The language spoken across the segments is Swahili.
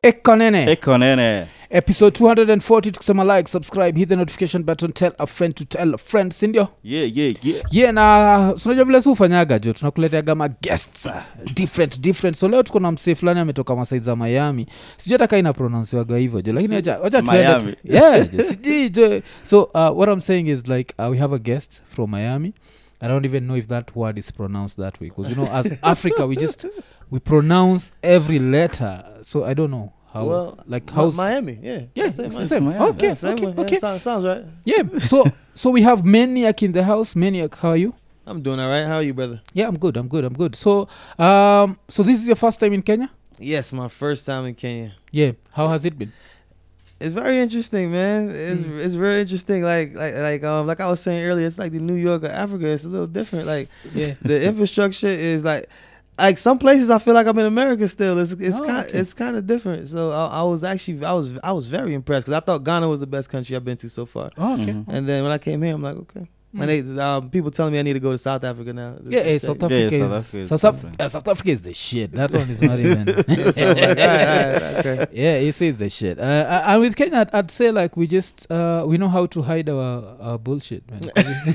Ekonene. Episode 240 tukisema like, subscribe, hit the notification button, tell a friend to tell a friend, sindio? Yeah. Na unajua vile ufanyaga jo, tunakuleteaga ma guests different. So leo tuko na msee fulani ametoka Masai za Miami. Sijui hata kaina pronounce waga hivyo jo, lakini wacha tuende. Yeah, sijui jo. So what I'm saying is like we have a guest from Miami. I don't even know if that word is pronounced that way because as Africa we pronounce every letter. So I don't know how. Well, like how's Miami? Yeah, same. Miami. Okay, Yeah, same way. okay. Yeah, sounds right. Yeah. So we have Maniac in the house. Maniac, how are you? I'm doing all right. How are you, brother? Yeah, I'm good. So so this is your first time in Kenya? Yes, my first time in Kenya. Yeah. How has it been? It's very interesting, man. It's very interesting. Like I was saying earlier, it's like the New York of Africa. It's a little different. Like the infrastructure is like some places I feel like I'm in America still. It's kind of different. So I was very impressed because I thought Ghana was the best country I've been to so far. Oh, okay. Mhm. And then when I came here, I'm like, okay. And they people telling me I need to go to South Africa now. Yeah, South Africa is the shit. That one is not even. So I'm like, all right, okay. Yeah, it says the shit. And with Kenya, I'd say like we know how to hide our bullshit, man.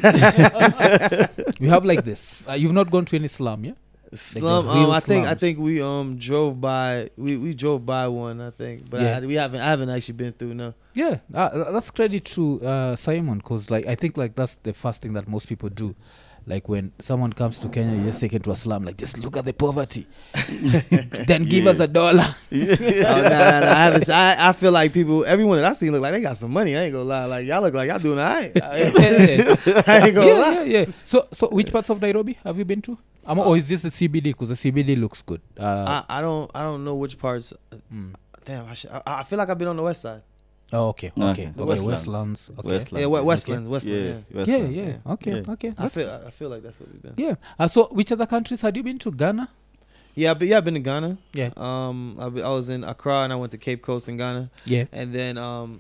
We have like this. You've not gone to any slum, yeah? Slum. Like I think we drove by. We drove by one. I think, but Yeah. I haven't actually been through. No. Yeah, that's credit to Simon because like I think like that's the first thing that most people do. Like when someone comes to Kenya, you just take into a slum, like just look at the poverty, then give us $1. No, I feel like everyone that I seen look like they got some money. I ain't gonna lie. Like y'all look like y'all doing all right. I ain't gonna lie. Yeah. So which parts of Nairobi have you been to? Or is this the CBD? Because the CBD looks good. I don't know which parts. Damn, I feel like I've been on the west side. Oh, okay. Westlands. Westlands. Okay. Yeah, Westlands. Westland. Yeah. Okay. I feel like that's what we've been. Yeah. So which other countries had you been to? Ghana? Yeah, I've been to Ghana. Yeah. I was in Accra and I went to Cape Coast in Ghana. Yeah. And then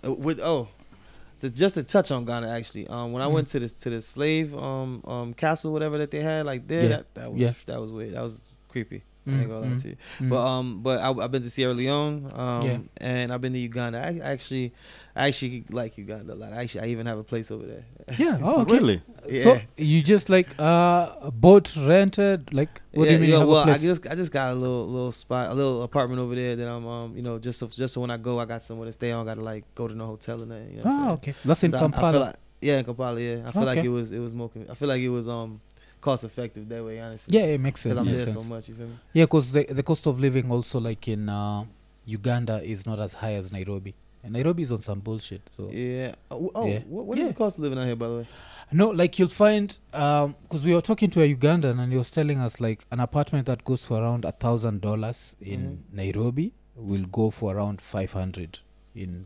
just to touch on Ghana actually. When I went to the slave castle, whatever that they had like there, that was weird. That was creepy. I ain't gonna lie to you. But I've been to Sierra Leone, and I've been to Uganda. I actually like Uganda a lot. I even have a place over there. Yeah. Oh, okay. Really? Yeah. So you just like boat rented? Like what do you mean? You have a place? I just got a little spot, a little apartment over there that I'm just so when I go, I got somewhere to stay. I don't gotta like go to no hotel and that. You know Okay. That's in Kampala. I feel like, in Kampala. Yeah, I feel like it was more. I feel like it was cost effective that way, honestly. Yeah, it makes sense. Because I'm there so much, you feel me? Yeah, because the cost of living also like in Uganda is not as high as Nairobi. And Nairobi is on some bullshit. So yeah. What is the cost of living out here, by the way? No, like you'll find because we were talking to a Ugandan and he was telling us like an apartment that goes for around $1,000 in Nairobi will go for around 500 in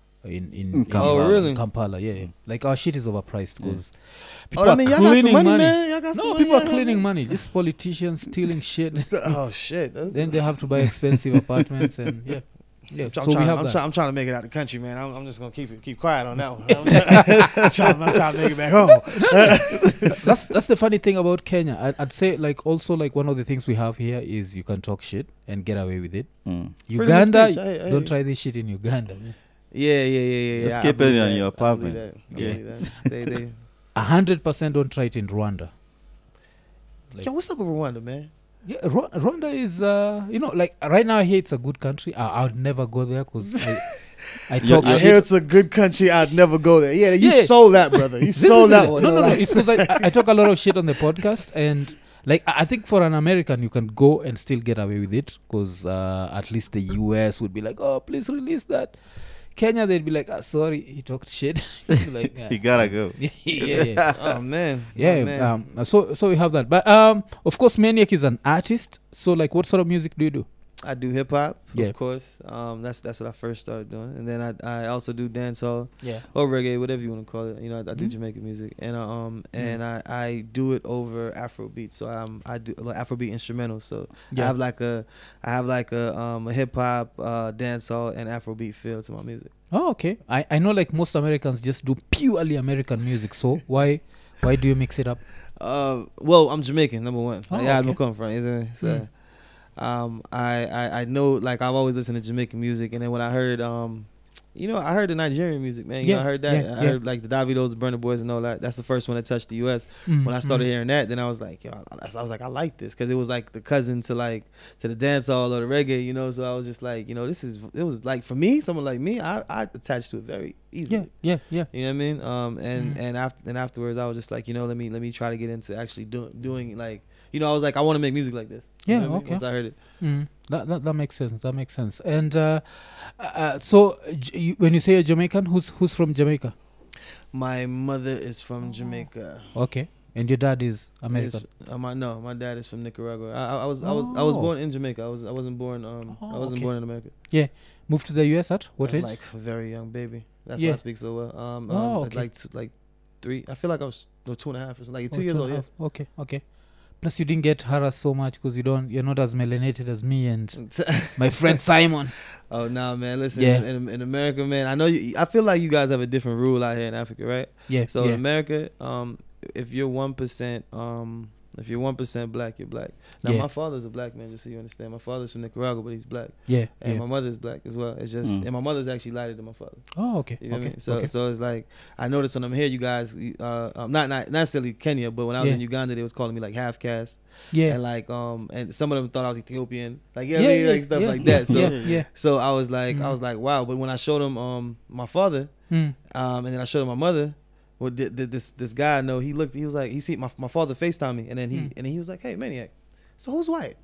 Kampala. Really? Kampala, yeah. Like our shit is overpriced because people y'all got some money, man. Y'all got some money. People are cleaning money. Just politicians stealing shit. Oh shit! Then they have to buy expensive apartments and yeah. I'm trying to make it out of the country, man. I'm just gonna keep quiet on that one. I'm trying to make it back home. That's the funny thing about Kenya. I'd say like also like one of the things we have here is you can talk shit and get away with it. Uganda, don't try this shit in Uganda. Man. Yeah. Just keep it on your apartment. Yeah. They 100% don't try it in Rwanda. Like, what's up with Rwanda, man? Yeah, Rwanda is like right now I hear it's a good country. I would never go there because I talk. I hear it's a good country. I'd never go there. Yeah, you sold that, brother. You sold that one. No. It's because I talk a lot of shit on the podcast and. Like, I think for an American, you can go and still get away with it because at least the US would be like, oh, please release that. Kenya, they'd be like, sorry, he talked shit. Like, you gotta go. Yeah. Oh, man. Yeah. So we have that. But, of course, Maniac is an artist. So, like, what sort of music do you do? I do hip hop, of course. That's what I first started doing, and then I also do dancehall, or reggae, whatever you want to call it. You know, I do Jamaican music, and I do it over Afrobeat. So I do like Afrobeat instrumentals. So I have like a hip hop, dancehall, and Afrobeat feel to my music. Oh, okay. I know like most Americans just do purely American music. So why do you mix it up? Well, I'm Jamaican, number one. Oh, yeah, okay. I'm come from, isn't it? So. I know, like, I've always listened to Jamaican music, and then when I heard I heard the Nigerian music, man. I heard that. I heard like the Davidos, the Burna Boys, and all that. That's the first one that touched the U.S. When I started hearing that, then I was like, I like this, because it was like the cousin to the dancehall or the reggae, So I was just like, it was like, for me, someone like me, I attached to it very easily. Yeah. You know what I mean? And afterwards, I was just like, let me try to get into actually doing like, I was like, I want to make music like this. Yeah, okay. Once I heard it. That makes sense. That makes sense. And so when you say you're Jamaican, who's from Jamaica? My mother is from Jamaica. Okay. And your dad is American? No, my dad is from Nicaragua. I was born in Jamaica. I wasn't born born in America. Yeah. Moved to the US at what age? Like a very young baby. That's why I speak so well. Okay. Like 3. I feel like I was 2.5 or something. Like 2 years old. Yeah. Okay. Plus, you didn't get harassed so much because you're not as melanated as me and my friend Simon. Oh no, man! Listen, in America, man, I know I feel like you guys have a different rule out here in Africa, right? Yeah. So in America, if you're 1%, if you're 1% black, you're black. Now my father's a black man, just so you understand. My father's from Nicaragua, but he's black. Yeah. And my mother's black as well. It's just, and my mother's actually lighter than my father. Oh, okay. You know what I mean? So it's like, I noticed when I'm here, you guys, not necessarily Kenya, but when I was in Uganda, they was calling me like half caste. Yeah. And like, and some of them thought I was Ethiopian. Like, like stuff like that. So so I was like, wow. But when I showed them my father, and then I showed them my mother. Well, this guy I know, he was like, he see my father FaceTime me, and then he was like, hey, Maniac, so who's white?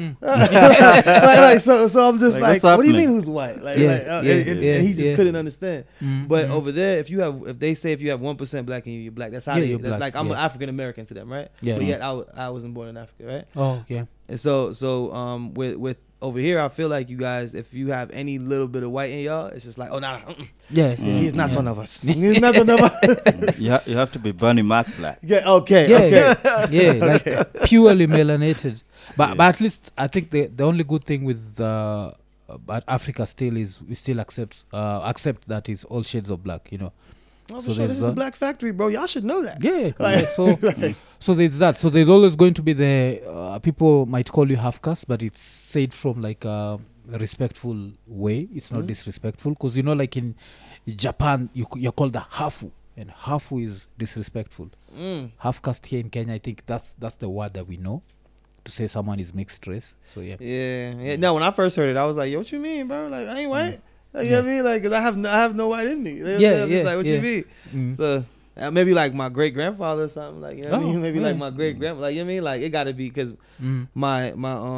So I'm just like what do you mean who's white? And he just couldn't understand. But over there, if you have 1% black in you, you're black. That's how they black. Like, I'm an African American to them, right? Yeah. But yet I wasn't born in Africa, right? Oh, yeah. And so with over here, I feel like you guys, if you have any little bit of white in y'all, it's just like, oh, nah. He's not one of us. He's not one of us. You have to be Bernie Mac black. Yeah, okay. Like purely melanated. But at least I think the only good thing with Africa still is we still accept that it's all shades of black, Oh, so this is the Black Factory, bro. Y'all should know that. Yeah. So there's that. So there's always going to be the people might call you half caste, but it's said from like a respectful way. It's not disrespectful, because like in Japan you're called a hafu, and hafu is disrespectful. Half caste here in Kenya, I think that's the word that we know to say someone is mixed race. So yeah. No, when I first heard it, I was like, yo, what you mean, bro? Like, I ain't white. Like, you know what I mean? Like, 'cause I have no white in me. Like, what you mean? So maybe like my great grandfather or something. Like, you know what I mean? Maybe like my great grandma. Like, you know what I mean? Like, it got to be because my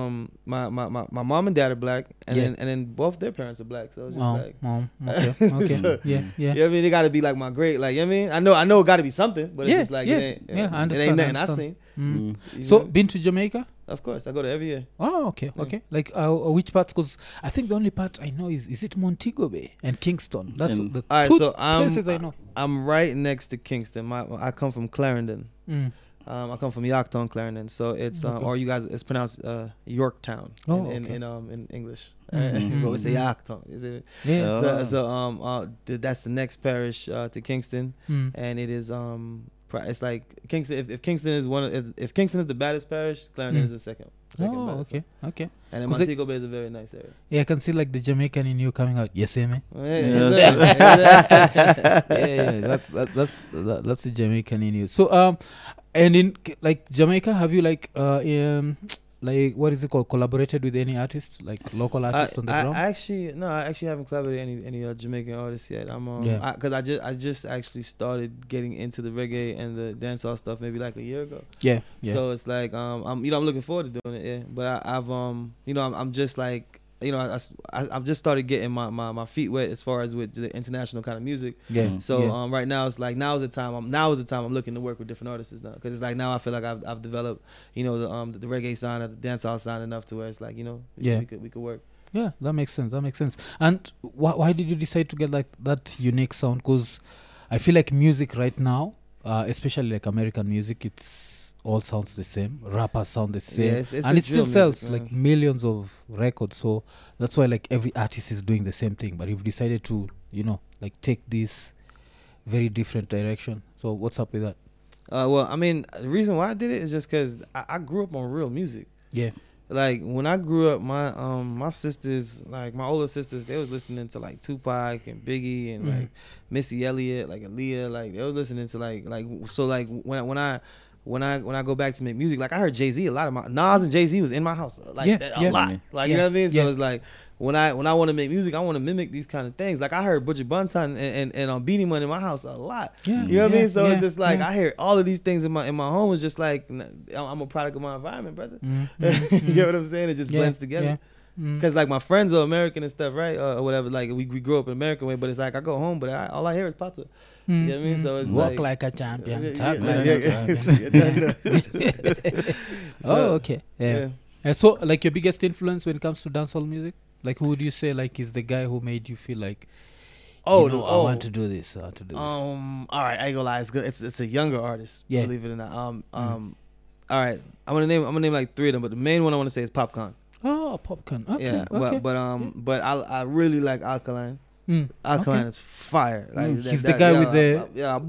mom and dad are black, and then both their parents are black. So it's just okay. So, yeah. You know what I mean? It got to be like my great. Like, you know what I mean? I know it got to be something, but it's just like it ain't. I understand. It ain't nothing I seen. So been to Jamaica? Of course, I go there every year. Oh, okay. Like which parts? Because I think the only part I know is it Montego Bay and Kingston. That's the two places I know. I'm right next to Kingston. I come from Clarendon. I come from Yorktown, Clarendon. So it's or you guys, it's pronounced Yorktown in English. But we say Yorktown. Is it? Yeah. So that's the next parish to Kingston, and it is it's like Kingston. If Kingston is if Kingston is the baddest parish, Clarendon is the second. Okay. And then Montego Bay is a very nice area. Yeah, I can see like the Jamaican in you coming out. Yes, man. That's the Jamaican in you. So and in like Jamaica, have you like what is it called? Collaborated with any artists, like local artists on the ground? I actually haven't collaborated with any Jamaican artists yet. Because I just actually started getting into the reggae and the dancehall stuff maybe like a year ago. Yeah. So it's like I'm looking forward to doing it. Yeah, but I'm just like. I've just started getting my feet wet as far as with the international kind of music. Yeah. So right now it's like now is the time I'm looking to work with different artists now, because it's like now I feel like I've developed the reggae sound and the dancehall sound enough to where it's like we could work. Yeah, that makes sense. And why did you decide to get like that unique sound? Because I feel like music right now, especially like American music, it's all sounds the same. Rappers sound the same, it's and it still sells music, like millions of records. So that's why like every artist is doing the same thing. But you've decided to like take this very different direction. So what's up with that? Well, I mean, the reason why I did it is just because I grew up on real music. Yeah. like when I grew up, my sisters, like my older sisters, they was listening to like Tupac and Biggie and like Missy Elliott, like Aaliyah, like they was listening to like so like when I go back to make music, like I heard Jay-Z a lot of my Nas and Jay-Z was in my house like that, a lot, like you know what I mean. So it's like when I want to make music, I want to mimic these kind of things. Like I heard Butcher Bunton and Beanie Man in my house a lot. You know what I mean? So it's just like I hear all of these things in my home. It's just like I'm a product of my environment, brother. You get what I'm saying? It just blends together. Cause like my friends are American and stuff, right, or whatever. Like we grew up in American way, but it's like I go home, but all I hear is patois. You know what I mean? So it's walk like a champion, talk like a champion. Oh, okay, yeah. And so, like your biggest influence when it comes to dancehall music, like who would you say like is the guy who made you feel like, I want to do this? I want to do this. All right, I ain't gonna lie, it's good. It's a younger artist, believe it or not. All right, I'm gonna name like 3 of them, but the main one I want to say is Popcorn. Oh, Popcorn. Okay. Yeah, okay. but I really like Alkaline. Alkaline is fire. Like he's the guy with the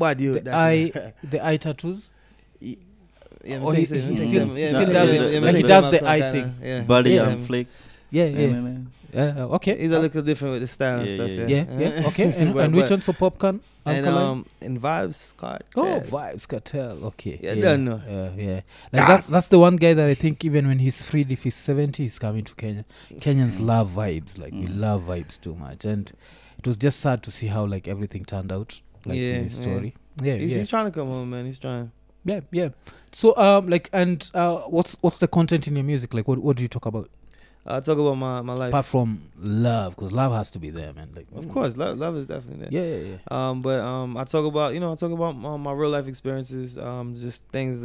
eye tattoos. Yeah, he still does it. Like he does the eye thing. Body on flick. Yeah. Okay. He's a little different with the style and stuff. Yeah. Okay. And which one's for Popcorn? And Vibes Cartel. Oh, Vibes Cartel. Okay. Yeah. Don't know. Yeah. Like that's the one guy that I think even when he's freed, if he's 70, he's coming to Kenya. Kenyans love vibes. Like we love vibes too much, and it was just sad to see how like everything turned out. Like in his story. Yeah. He's trying to come home, man. He's trying. Yeah. So what's the content in your music? Like what do you talk about? I talk about my life. Apart from love, because love has to be there, man. Like, of course, love is definitely there. Yeah. But I talk about my real life experiences. Just things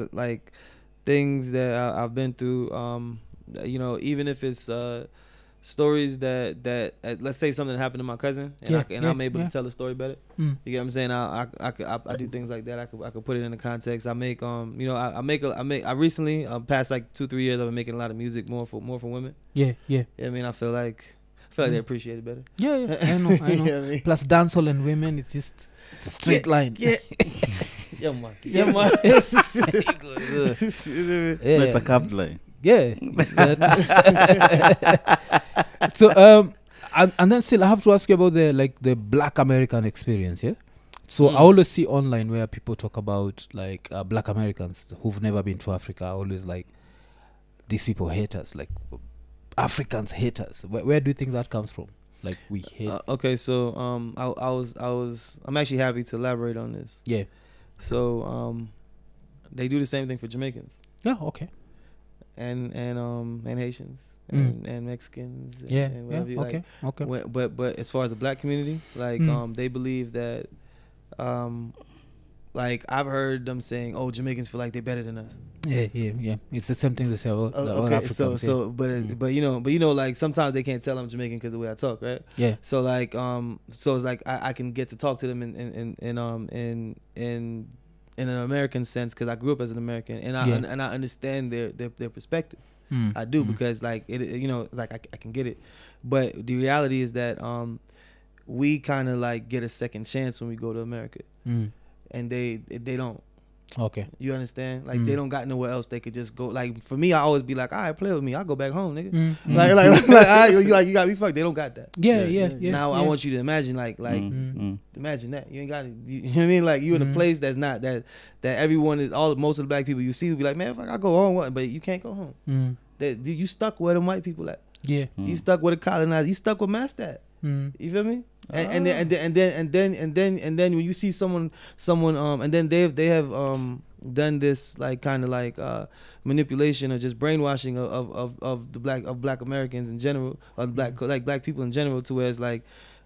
that I've been through. Even if it's stories that let's say something happened to my cousin, and I'm able to tell the story better. You get what I'm saying? I do things like that. I could put it in the context. I make I recently past like 2-3 years I've been making a lot of music more for women. Yeah. I mean, I feel like they appreciate it better. Yeah. I know. You know what I mean? Plus dancehall and women, it's a straight line. Yeah. Yeah, man. That's a cap line. Yeah. So and then still I have to ask you about the Black American experience, yeah? So I always see online where people talk about like Black Americans who've never been to Africa, always like these people hate us, like Africans hate us. Where do you think that comes from? Like we hate. Okay, so I'm actually happy to elaborate on this. Yeah. So they do the same thing for Jamaicans. Yeah. Okay. And Haitians and Mexicans. And whatever you okay. like. Okay. But as far as the Black community, like they believe that like I've heard them saying, "Oh, Jamaicans feel like they're better than us." Yeah. It's the same thing they say about Africans. But like sometimes they can't tell I'm Jamaican because of the way I talk, right? Yeah. So like so it's like I can get to talk to them in an American sense because I grew up as an American and I understand their perspective. I do because like it like I can get it, but the reality is that we kind of like get a second chance when we go to America, and they don't. Okay. You understand? Like they don't got nowhere else they could just go. Like for me, I always be like, all right, play with me. I'll go back home, nigga. Like you got me fucked. They don't got that. Yeah. Now I want you to imagine imagine that. You ain't got it. You know what I mean? Like you in a place that's not that everyone is most of the Black people you see will be like, man, if I go home, but you can't go home. That you stuck where them white people at. Yeah. You stuck with the colonizer. You stuck with Mastat. You feel me? And then when you see someone and then they have done this like kind of like manipulation or just brainwashing of the black Americans in general or black people in general to where it's like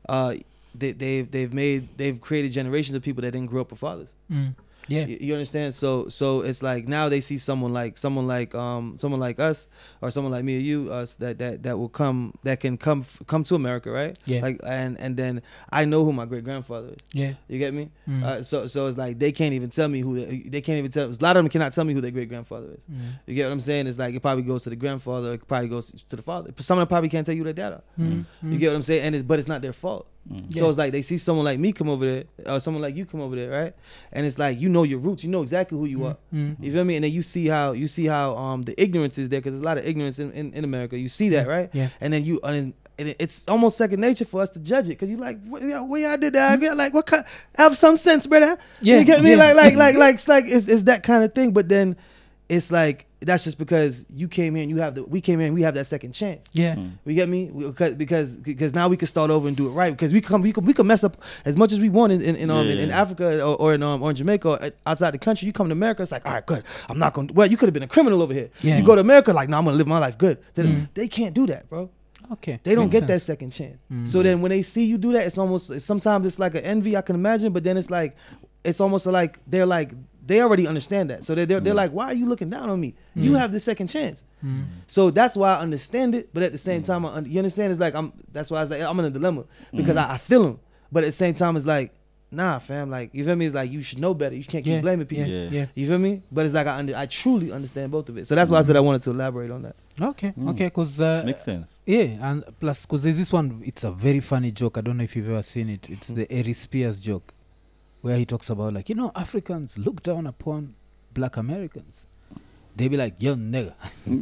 they've created generations of people that didn't grow up with fathers. Yeah, you understand. So it's like now they see someone like us or someone like me or you, us that can come to America, right? Yeah. Like and then I know who my great grandfather is. Yeah, you get me. So it's like they can't even tell me they can't even tell. A lot of them cannot tell me who their great grandfather is. You get what I'm saying? It's like it probably goes to the grandfather, it probably goes to the father. But some of them probably can't tell you who their dad are. You get what I'm saying? But it's not their fault. So it's like they see someone like me come over there, or someone like you come over there, right? And it's like you know your roots, you know exactly who you are. You feel me? And then you see how the ignorance is there, because there's a lot of ignorance in America. You see that, right? Yeah. And then and it's almost second nature for us to judge it, because you like, where y'all did that? Like, what kind? Have some sense, brother. Yeah. You get me? It's that kind of thing. But then it's like, that's just because you came here and we came here and we have that second chance. Yeah. You get me? Because now we can start over and do it right. Because we can mess up as much as we want in Africa or in Jamaica or outside the country. You come to America, it's like, all right, good. I'm not going to, well, you could have been a criminal over here. Yeah. You go to America, like, no, I'm going to live my life good. They can't do that, bro. Okay. They don't Makes get sense. that second chance. So then when they see you do that, sometimes it's like an envy, I can imagine, but then it's like, it's almost like they already understand that. So they're like, why are you looking down on me? You have the second chance. So that's why I understand it, but at the same time, you understand, it's like, that's why I was like, I'm in a dilemma, because I feel them, but at the same time, it's like, nah, fam, like, you feel me? It's like, you should know better. You can't keep blaming people. Yeah. You feel me? But it's like, I truly understand both of it. So that's why I said I wanted to elaborate on that. Okay, because makes sense. Yeah, and plus, because there's this one, it's a very funny joke. I don't know if you've ever seen it. It's the Ari Spears joke, where he talks about, like, Africans look down upon black Americans. They be like, yo, nigga.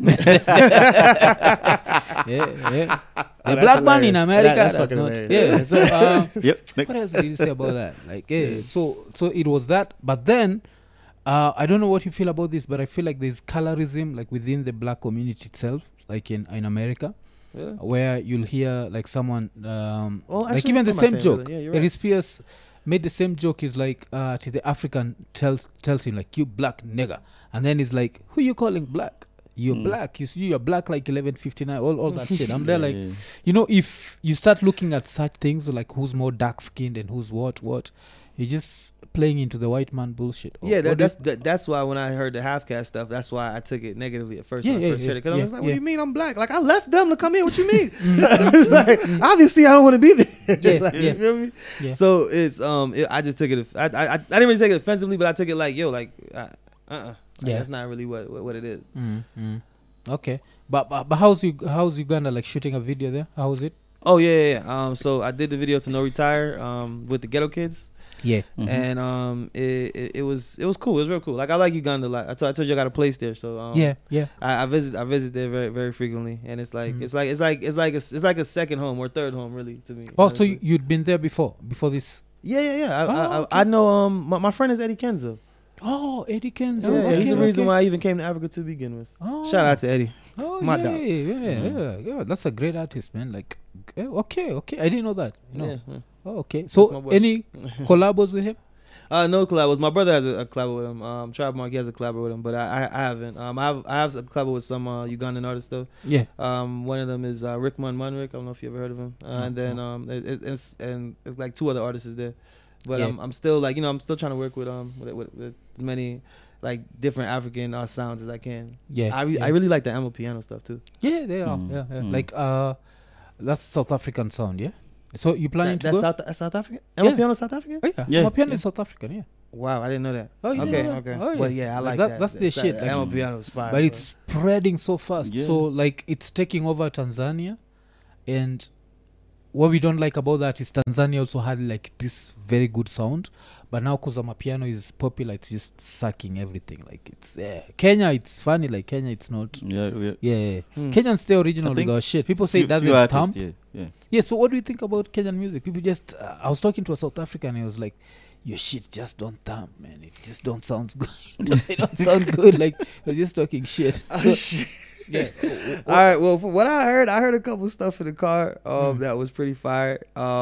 yeah. The black man in America, that's not. Hilarious. Yeah. So, Yep. what else did you say about that? Like, yeah. So it was that. But then, I don't know what you feel about this, but I feel like there's colorism, like, within the black community itself, like in America. Yeah. Where you'll hear like someone like even the same joke. Yeah, Ari Spears made the same joke. Is like to the African tells him like, you black nigga, and then he's like, who you calling black? You're black. You're black like 1159. All that shit. I'm there like, if you start looking at such things like who's more dark skinned and who's what, you're just playing into the white man bullshit. That's why when I heard the half caste stuff, that's why I took it negatively at first. When I first heard it, because I was like, what do you mean I'm black? Like, I left them to come here. What you mean? It's like, obviously I don't want to be there. Like, you feel me? Yeah. So it's I just took it. I didn't really take it offensively, but I took it like, yo, like that's not really what it is. Okay, but how's Uganda like shooting a video there? How was it? Oh yeah. So I did the video to No Retire with the Ghetto Kids. Yeah. And it was cool. It was real cool. Like, I like Uganda a lot. I told you I got a place there. So I visit there very, very frequently, and it's like it's like a second home or third home really to me. Oh, so you'd been there before this? Yeah. I know. My friend is Eddie Kenzo. Oh, Eddie Kenzo. Yeah, he's the reason why I even came to Africa to begin with. Oh. Shout out to Eddie. Oh, my dog. Yeah. That's a great artist, man. Like, okay. I didn't know that. Yeah. Oh, okay. So, any collabos with him? No collabos. My brother has a collab with him. Tribe Mark, he has a collab with him, but I haven't. I have a collab with some Ugandan artists though. Yeah. One of them is Rick Munrick. I don't know if you ever heard of him. And then it's like two other artists is there. But I'm still like, I'm still trying to work with as many like different African sounds as I can. Yeah. I really like the Amo piano stuff too. Yeah, they are. Yeah. Like that's South African sound, yeah. So you planning to go? That's South African? Amo piano South African? Oh yeah. Amo piano is South African, yeah. Wow, I didn't know that. Oh, okay. Oh, yeah. Well, yeah, I like that. That's the shit. Amo piano is fire. But it's spreading so fast. Yeah. So like it's taking over Tanzania, and what we don't like about that is Tanzania also had like this very good sound, but now because Amapiano is popular, it's just sucking everything. Like it's Kenya, it's funny. Like Kenya, it's not. Yeah. Kenyans stay original with our shit. People say it doesn't thump. Yeah. So what do you think about Kenyan music? People just. I was talking to a South African, and he was like, "Your shit just don't thump, man. It just don't sound good. It don't sound good. Like you're just talking shit." So, shit. Yeah. All right. Well, from what I heard a couple stuff in the car that was pretty fire.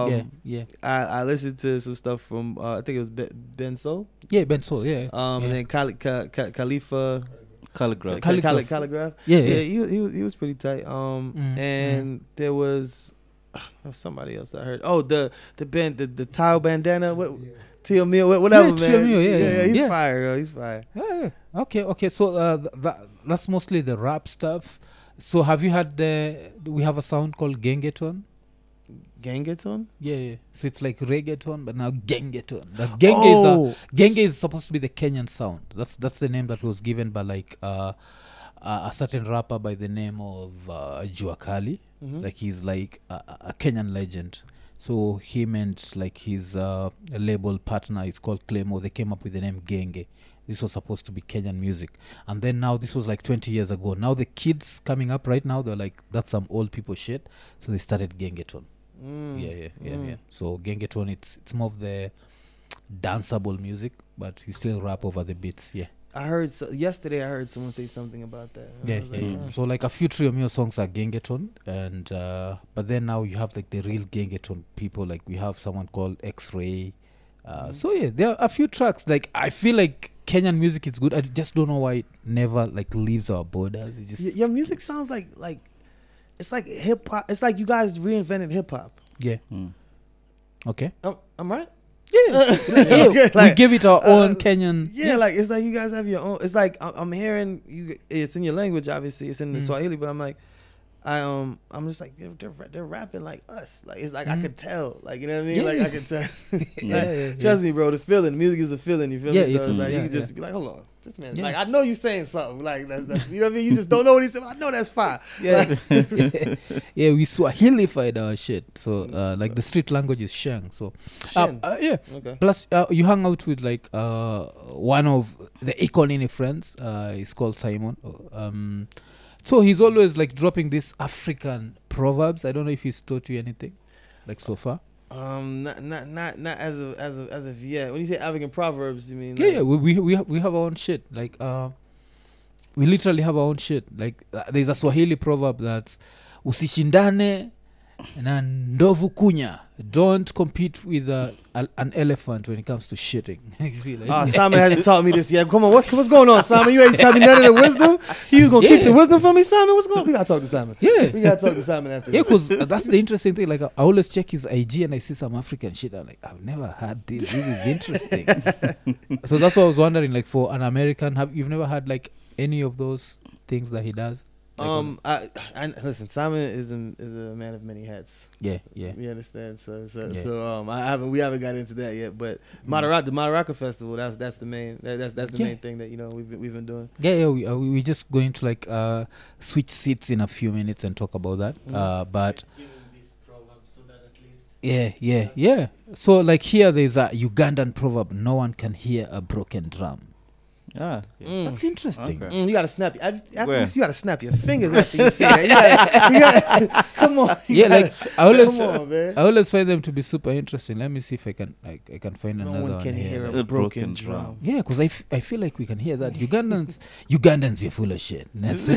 I listened to some stuff from I think it was Ben Soul. Yeah, Ben Soul. Yeah. And then Khalifa. Calligraph. Yeah. He was pretty tight. And there was somebody else I heard. Oh, the tile bandana. What? Tio Mio, whatever, man. Tio Mio, he's fire, yo. He's fire. Yeah. Okay. So that's mostly the rap stuff. So have you had we have a sound called Gengeton? Gengeton? Yeah. So it's like reggaeton, but now Gengeton. Genge is supposed to be the Kenyan sound. That's the name that was given by like a certain rapper by the name of Jua Kali. Like he's like a Kenyan legend. So him and like his label partner is called Claymore. They came up with the name Genge. This was supposed to be Kenyan music. And then now this was like 20 years ago. Now the kids coming up right now, they're like, that's some old people shit. So they started Gengeton. Yeah. So Gengeton, it's more of the danceable music, but you still rap over the beats. Yeah. Yesterday I heard someone say something about that. So like a few Trio Mio songs are Gengeton, and but then now you have like the real Gengeton people. Like we have someone called X-Ray. So yeah, there are a few tracks. Like I feel like Kenyan music is good. I just don't know why it never like leaves our borders. It just your music sounds like it's like hip hop. It's like you guys reinvented hip hop. Yeah. Okay. I'm right. Yeah. Okay, we give it our own Kenyan. Yeah, like it's like you guys have your own. It's like I'm hearing you. It's in your language, obviously. It's in the Swahili, but I'm like, I'm just like they're rapping like us. Like it's like I could tell. Like you know what I mean? Like I could tell. Trust me, bro. The feeling, music is a feeling. You feel me? So it's like you can just be like, hold on. This man, like I know you saying something, like that's you know what I mean. You just don't know what he said. I know that's fine. Yeah, yeah. We Swahilified our shit. So like the street language is Sheng. So yeah. Okay. Plus you hang out with like one of the Ikonini friends. He's called Simon. So he's always like dropping these African proverbs. I don't know if he's taught you anything, like so far. Not as of yet. When you say African proverbs, you mean? Yeah, we have our own shit. Like we literally have our own shit. Like there's a Swahili proverb that's usishindane na ndovu kunya. Don't compete with an elephant when it comes to shitting. Simon hasn't taught me this yet. Come on, what's going on, Simon? You ain't telling me none of the wisdom. He was gonna keep the wisdom from me, Simon. What's going on? We gotta talk to Simon. Yeah, we gotta talk to Simon after. Yeah, because that's the interesting thing. Like I always check his IG and I see some African shit. I'm like, I've never had this. This is interesting. So that's what I was wondering. Like for an American, you've never had like any of those things that he does? Like I listen. Simon is a man of many hats. Yeah. You understand? So we haven't got into that yet. But the Madaraka Festival, that's the main main thing that we've been doing. Yeah. We just going to like switch seats in a few minutes and talk about that. But yeah. So like here, there's a Ugandan proverb: "No one can hear a broken drum." That's interesting. Okay. You gotta snap. You gotta snap your fingers after you say that. You gotta, come on. Like I always find them to be super interesting. Let me see if I can find another one. No one can hear a broken drum. Yeah, because I feel like we can hear that. Ugandans, you're full of shit. That's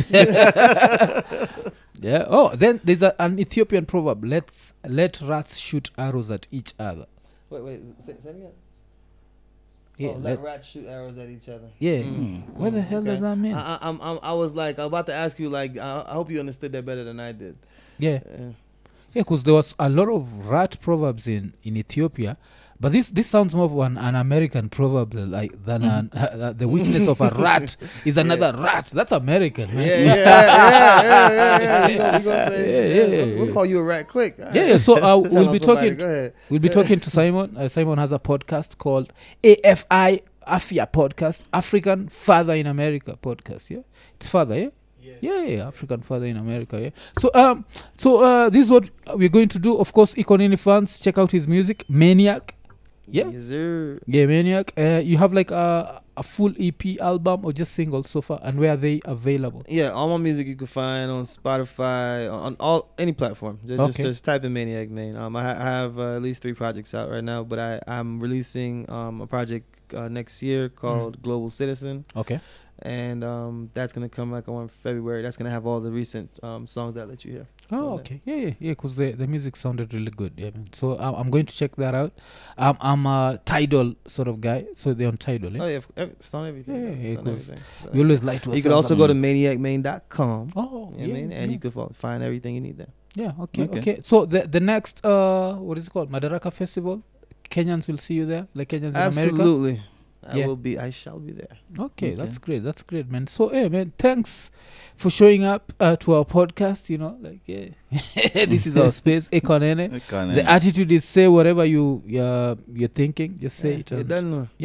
yeah. Oh, then there's an Ethiopian proverb: let rats shoot arrows at each other. Wait. Say it again. Yeah, let rats shoot arrows at each other. Yeah. What the hell does that mean? I was like, I'm about to ask you, like, I hope you understood that better than I did. Yeah, because there was a lot of rat proverbs in Ethiopia, but this sounds more of an American proverb like than the weakness of a rat is another rat. That's American, man. Yeah. We gonna say, we'll call you a rat quick. Yeah. So we'll be talking. We'll be talking to Simon. Simon has a podcast called AFI podcast, African Father in America podcast. Yeah, it's father. Yeah. Yeah, African Father in America. Yeah. So this is what we're going to do. Of course, Ikonini fans, check out his music, Maniac. Yeah. Yes, sir. Yeah, Maniac. You have like a full EP album or just singles so far, and where are they available? Yeah, all my music you can find on Spotify, on any platform. Just type in Maniac, man. I have at least 3 projects out right now, but I'm releasing a project next year called Global Citizen. Okay. And that's gonna come like on February. That's gonna have all the recent songs that I let you hear. Oh, okay. Yeah. Because the music sounded really good. Yeah, man. So I'm going to check that out. I'm a Tidal sort of guy, so they're on Tidal. Yeah? Oh yeah, it's on everything. Yeah. Because we always like to. You can also go to maniacmain.com. Oh, you know what I mean? And you can find everything you need there. Yeah. Okay. So the next what is it called? Madaraka Festival. Kenyans will see you there, like Kenyans in America. Absolutely. I shall be there. Okay, that's great, man. So, hey, man, thanks for showing up to our podcast. This is our space, Ekonene. The attitude is say whatever you're thinking, just say it. You don't know. Yeah.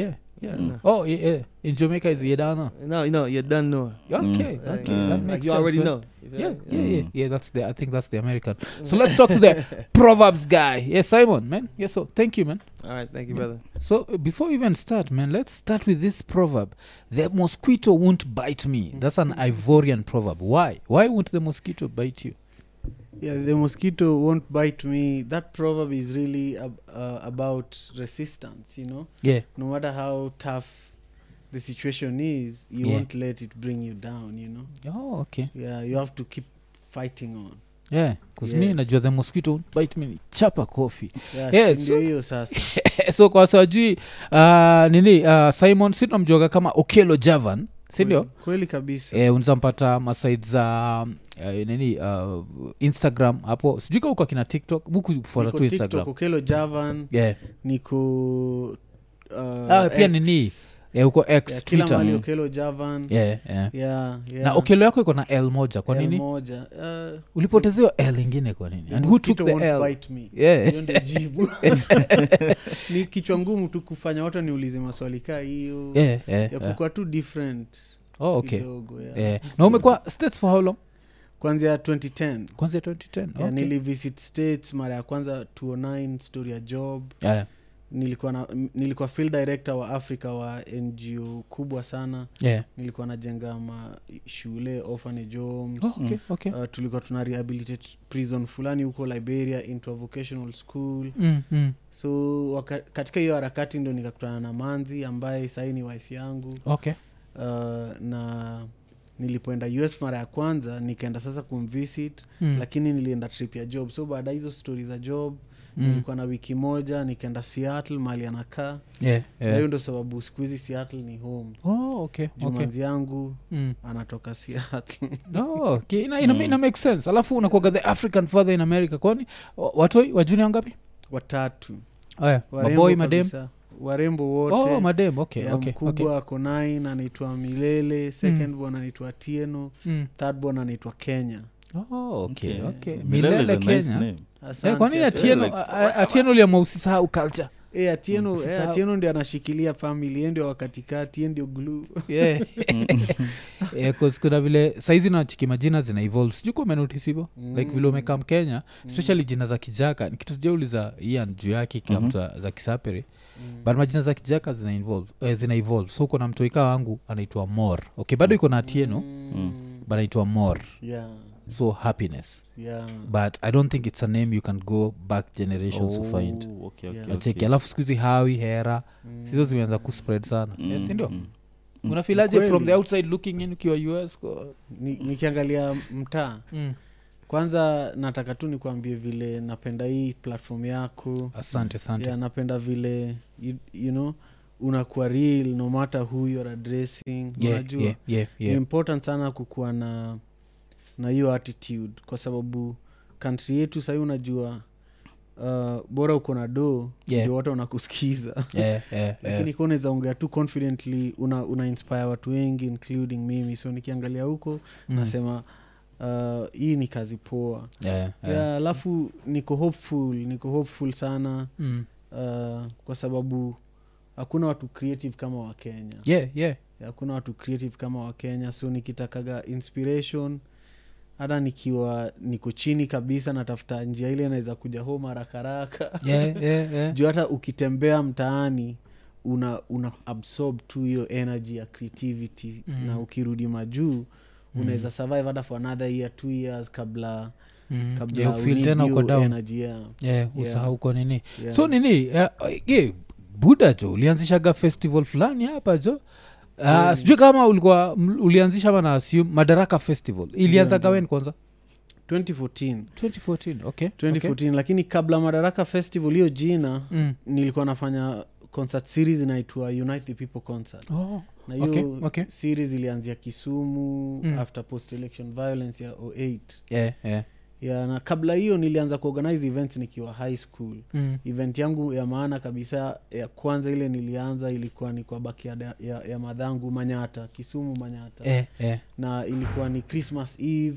Yeah. Oh, yeah. In Jamaica, is you don't know? No, you don't know. Okay, that makes like sense. you already know. Yeah. That's the. I think that's the American. So let's talk to the Proverbs guy. Yeah, Simon, man. Yeah, so thank you, man. All right, thank you, brother. So before we even start, man, let's start with this proverb: "The mosquito won't bite me." That's an Ivorian proverb. Why? Why won't the mosquito bite you? Yeah, the mosquito won't bite me. That proverb is really about resistance, you know? Yeah. No matter how tough the situation is, you won't let it bring you down, you know? Oh, okay. Yeah, you have to keep fighting on. Yeah, because me najua the mosquito won't bite me, chapa coffee. Yeah, so hiyo sasa. So kwa sawajui Simon sito mjoga kama Okello Javan, sindio? Kweli kabisa. Unaweza mpata masaid za Instagram hapo. Sijui kama uko kina TikTok, buku kufuata tu Instagram. TikTok Okello Javan. Yeah. Niko pia uko X Twitter. Kila mali Okello Javan. Yeah. Na Okello yako iko na L moja, kwa nini? L moja. Ulipotezewa L ingine kwa nini? And who took the L? Bite me. Yeah. Hiyo ndio jibu. Ni kichwa ngumu tu kufanya watu niulize maswali kaa hiyo. Ya kukua tu different. Oh, okay. Kidogo, Na umekuwa States for how long? Kwanza 2010. Okay. Nilivisit States mara ya kwanza 2009, story ya job. Yeah. Nilikuwa field director wa Africa wa NGO kubwa sana. Yeah. Nilikuwa najenga shule, orphanage homes. Okay. Tulikuwa tuna rehabilitate prison fulani huko Liberia into a vocational school. So katika hiyo harakati ndo nikakutana na Manzi ambaye sasa ni wife yangu. Okay. Na nilipoenda US mara ya kwanza nikaenda sasa kumvisit, lakini nilienda trip ya job. So baada hizo stories za job nilikuwa na wiki moja nikaenda Seattle mahali anakaa. Na hiyo ndo sababu siku hizi Seattle ni home. Okay. Jumanzi yangu anatoka Seattle. Okay. Ina make sense. Alafu unakuwa the African father in America. Kwani watoi wa junior ngapi? 3. Maboy, madem? Warembo wote. Madem. Okay. Mkubwa ako 9 anaitwa Milele, second born anaitwa Tieno, third born anaitwa Kenya. Okay. Milele Kenya. Nice. Kwa nini Atieno lia mausisahau culture? Atieno ndio anashikilia family, ndio wakatikati, ndio glue. Cause kuna vile saizi na chiki majina zina evolve. Sijui kwa umenotice hivyo. Like vile umekam Kenya, especially jina za Kijaka. Nikitu sijauliza Ian juu yake kila mtu za Kisapere. But majina za Kijaka zina evolve. So kuna mtoika wangu anaitwa Mor. Okay, bado iko na Atieno. But anaitwa Mor. Yeah. So happiness. Yeah. But I don't think it's a name you can go back generations to find. Okay. Alafu sikuzi Hawi, Hera. Sizo zimeanza kuspread sana. Yes, ndio. Unafilaje from the outside looking in ukiwa US? Nikiangalia mtaa. Kwanza nataka tu nikuambie vile napenda hii platform yako. Asante. Yeah, napenda vile you know unakuwa real no matter who you're addressing. Unajua ni important sana kukuwa na hiyo attitude, kwa sababu country yetu sasa unajua bora uko na ndio watu wanakusikiza. Lakini kwa unaweza ongea tu confidently, una inspire watu wengi including mimi. So nikiangalia huko nasema hii ni kazi poa. Alafu niko hopeful sana. Kwa sababu hakuna watu creative kama wa Kenya. Hakuna watu creative kama wa Kenya. So nikitakaga inspiration, hata niko chini kabisa, natafuta njia ile naweza kuja home haraka. Juu hata ukitembea mtaani una absorb tu hiyo energy ya creativity. Na ukirudi majuu unaweza survive hata for another year 2 years kabla feel tena uko down energy. Usahau uko nini. So nini Buda jo ulianzishaga festival fulani hapa jo. Sijui kama ulianzisha ama na assume Madaraka Festival. Ilianza gawen kwanza? 2014. Okay. 2014. Lakini kabla Madaraka Festival hiyo jina nilikuwa nafanya concert series inaitwa Unite the People Concert. Na hiyo series ilianzia Kisumu after post election violence ya 2008. Na kabla hiyo nilianza kuorganize events nikiwa high school. Event yangu ya maana kabisa ya kwanza ile nilianza ilikuwa ni kwa backyard ya madhangu Manyata, Kisumu Manyata. Na ilikuwa ni Christmas Eve.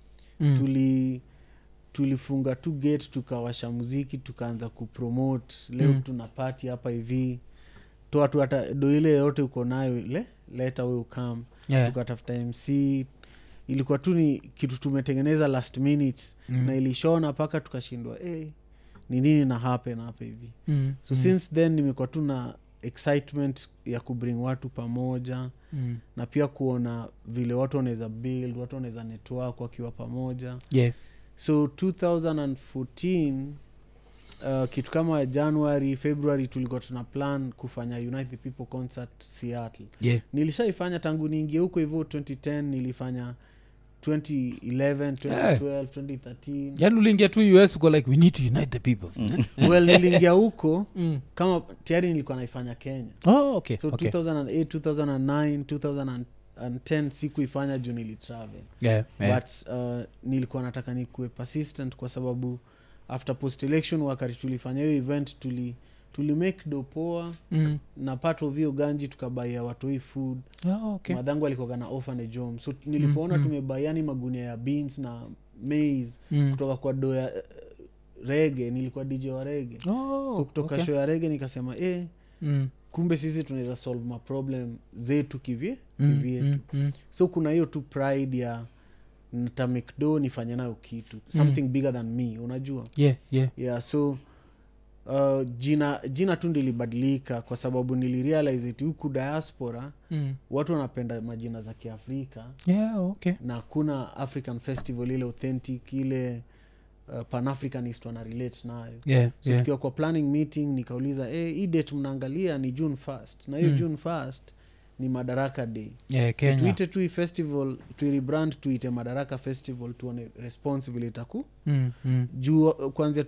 Tulifunga tu gate, tukawasha muziki, tukaanza kupromote. Leo tuna party hapa hivi. toa tu hata do ile yote uko nayo ile leta wewe ukam tukatafuta MC. Ilikuwa tu ni kitu tumetengeneza last minute na ilishona paka tukashindwa ni nini na happen hapa hivi. So since then nimekuwa tu na excitement ya kubring watu pamoja na pia kuona vile watu wanaweza build, watu wanaweza network wakiwa pamoja. So 2014 kitu kama January February tulikuwa tuna plan kufanya Unite the People concert Seattle. Nilishaifanya tangu niingie huko hivyo 2010, nilifanya 2011 2012 2013. Yaani uliingia tu US uko like we need to unite the people. Well niliingia huko kama tayari nilikuwa naifanya Kenya. Okay. So 2008 2009 2010 sikuifanya juu nilitravel. But nilikuwa nataka nikuwe persistent kwa sababu after post election wakati tulifanya hiyo event tuli make dopoa na part of hiyo ganji tukabaia watu hii food. Madangu alikuwa na orphanage home. So nilipoona tumebaiani magunia ya beans na maize kutoka kwa doya reggae, nilikuwa DJ wa reggae. So kutoka show ya reggae nikasema kumbe sisi tunaweza solve ma problem zetu kivyetu. So kuna hiyo tu pride ya nitamekdo nifanye nayo kitu something bigger than me, unajua. So jina tu ndilibadilika kwa sababu nilirealize eti huku diaspora watu wanapenda majina za Kiafrika. Na kuna African festival ile authentic ile Pan-Africanist wana relate nayo. So tukiwa kwa planning meeting nikauliza hii date mnaangalia ni June 1st na hiyo June 1st ni Madaraka Day. Kenya. So tuite tu festival, tu rebrand tuite Madaraka Festival, tuone response vile itaku. Juu kuanzia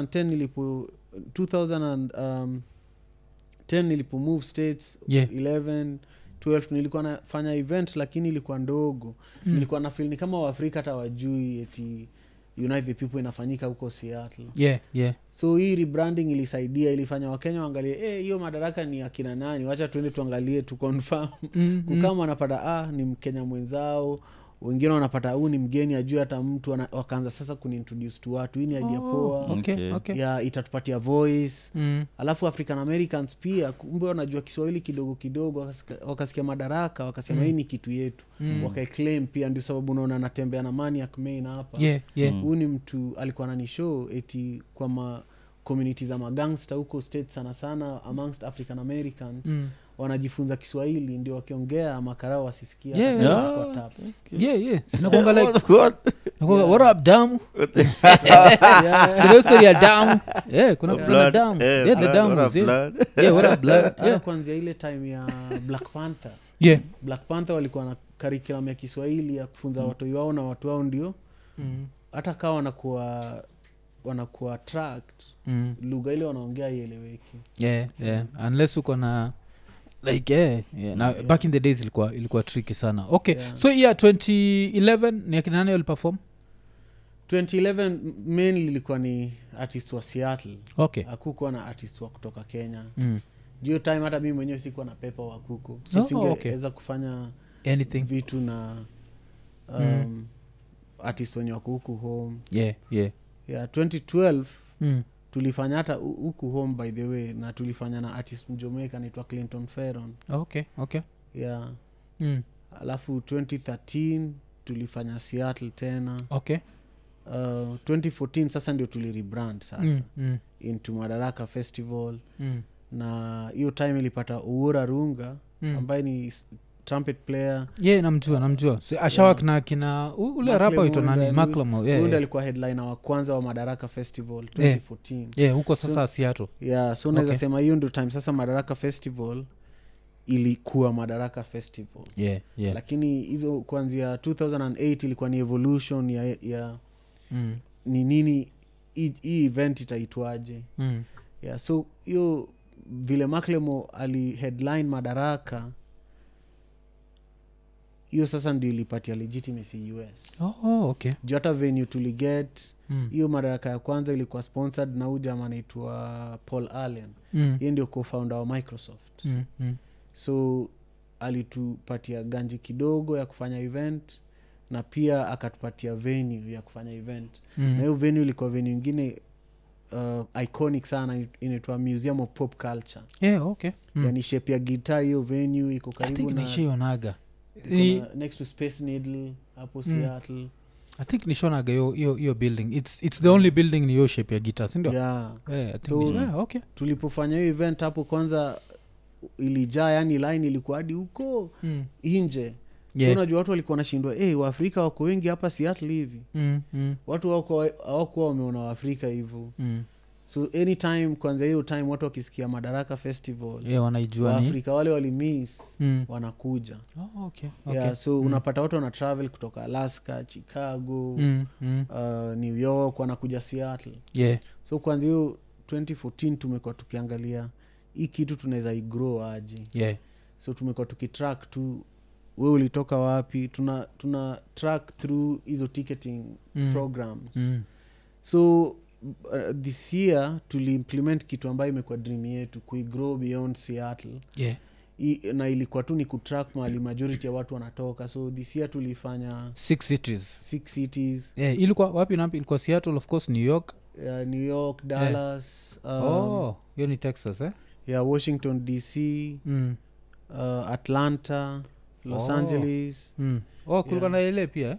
2010 nilipo move states 11 12 nilikuwa nafanya event lakini ilikuwa ndogo. Nilikuwa na feel ni kama Waafrika hata wajui eti Unite the People inafanyika huko Seattle. So hii rebranding ilisaidia, ilifanya Wakenya waangalie hiyo Madaraka ni akina nani, wacha tuende tuangalie tu confirm. Kama wanapata ni Mkenya mwenzao, wengine wanapata ni mgeni ajue hata mtu, wakaanza sasa kunintroduce tu watu. Hii ni idea poa. Itatupatia voice. Alafu African Americans pia kumbe wanajua Kiswahili kidogo kidogo, wakasikia Madaraka wakasema hii ni kitu yetu. Wakaiclaim pia, ndio sababu unaona natembea na Maniac Main hapa. Huyu ni mtu alikuwa ananishow eti kwa community za magangster huko States sana amongst African Americans wanajifunza Kiswahili ndio wakiongea makarao wasisikia kwa tap. Sinakuanga like what up damu? Story ya damu. Kuna kuna damu. The damu. What up blood? Kwanza ile time ya Black Panther. Black Panther walikuwa na curriculum ya Kiswahili ya kufunza watu wao na watu wao ndio hata kama wanakuwa tracked lugha ile wanaongea ieleweke. Unless uko na like back in the days ilikuwa tricky sana. So 2011 ni akina nani waliperform? 2011 mainly ilikuwa ni artist wa Seattle. Hakukuwa na artist wa kutoka Kenya. Juu time hata mimi mwenyewe sikuwa na paper wa kuko. So singeweza kufanya anything vitu na artist wenye wako huku home. 2012 tulifanya hata huku home by the way, na tulifanya na artist Jamaica anaitwa Clinton Ferron. Alafu 2013 tulifanya Seattle tena. 2014 sasa ndio tulirebrand sasa into Madaraka Festival. Na hiyo time ilipata Uhura Runga ambaye ni trumpet player. Namjua. So ashawak na kina ule rapper ito nani Macklemore. Huyo alikuwa headliner wa kwanza wa Madaraka Festival 2014. Huko sasa Seattle. So naweza sema hiyo ndio time sasa Madaraka Festival ilikuwa Madaraka Festival. Lakini hizo kuanzia 2008 ilikuwa ni evolution ya ni nini hii event itaitwaje. So hiyo vile Macklemore ali headline Madaraka, hiyo sasa ndio ilipatia legitimacy US. Juu hata venue tuliget hiyo Madaraka ya kwanza ilikuwa sponsored na huyu jamaa anaitwa Paul Allen. Yeye ndio co-founder wa Microsoft. So alitupatia ganji kidogo ya kufanya event na pia akatupatia venue ya kufanya event. Na hiyo venue ilikuwa venue nyingine iconic sana inaitwa Museum of Pop Culture. Okay. Yani shape ya guitar hiyo venue iko karibu na nishaionaga next to Space Needle hapo Seattle. I think nishonaga hiyo building. It's the only building ni hiyo shape ya guitar, si ndio? I think okay. Tulipofanya hiyo event hapo kwanza ilijaa, yani line ilikuwa hadi huko nje. So unajua watu walikuwa wanashindwa Waafrika wako wengi hapa Seattle hivi. Watu hawakuwa wameona Waafrika hivyo. So anytime kwanza hiyo time watu wakisikia Madaraka Festival wanaijua ni Afrika wale walimiss wanakuja. Okay. So unapata watu wana travel kutoka Alaska, Chicago, New York wanakuja Seattle. So kwanza hiyo 2014 tumekuwa tukiangalia hii kitu tunaweza igrow aje. So tumekuwa tukitrack tu wewe ulitoka wapi, tuna track through hizo ticketing programs. So this year tuliimplement kitu ambayo imekuwa dream yetu kuigrow beyond Seattle. Na ilikuwa tu ni kutrack mahali majority ya watu wanatoka. So this year tulifanya 6 cities. Ilikuwa wapi na ilikuwa Seattle, of course, New York, Dallas, hiyo ni Texas Washington DC, Atlanta, Los Angeles. Kulikuwa na LA pia.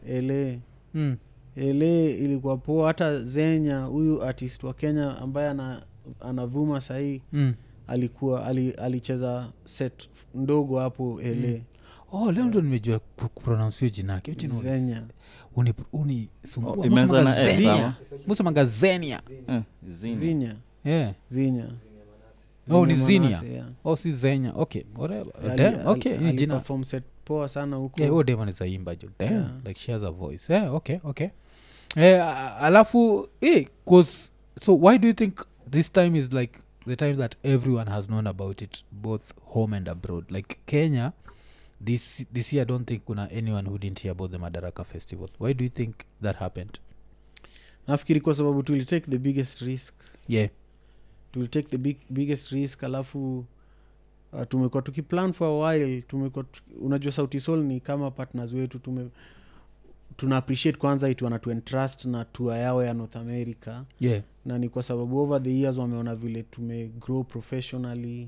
LA ilikuwa poa. Hata Zenya huyu artist wa Kenya ambaye anavuma sahii alikuwa alicheza set ndogo hapo LA. Leo ndo nimejua kupronounce jina yake. Zenya. Unisumbua. Musa Zenya. Zenya. Zenya. Ni Zenya. Si Zenya. Okay. Whatever. Okay. Ni jina. Perform set poa sana huko. Dema ni zaimba jo. Like she has a voice. Okay. Alafu cause so why do you think this time is like the time that everyone has known about it, both home and abroad? Like Kenya this year I don't think kuna anyone who didn't hear about the Madaraka Festival. Why do you think that happened? Nafikiri kwa sababu we take the biggest risk. We take the biggest risk. Alafu tumekuwa tukiplan for a while. Unajua Sauti Sol ni kama partners wetu. Tuna appreciate kwanza it wanatuentrust na tour yao ya North America. Na ni kwa sababu over the years wameona vile tumegrow professionally.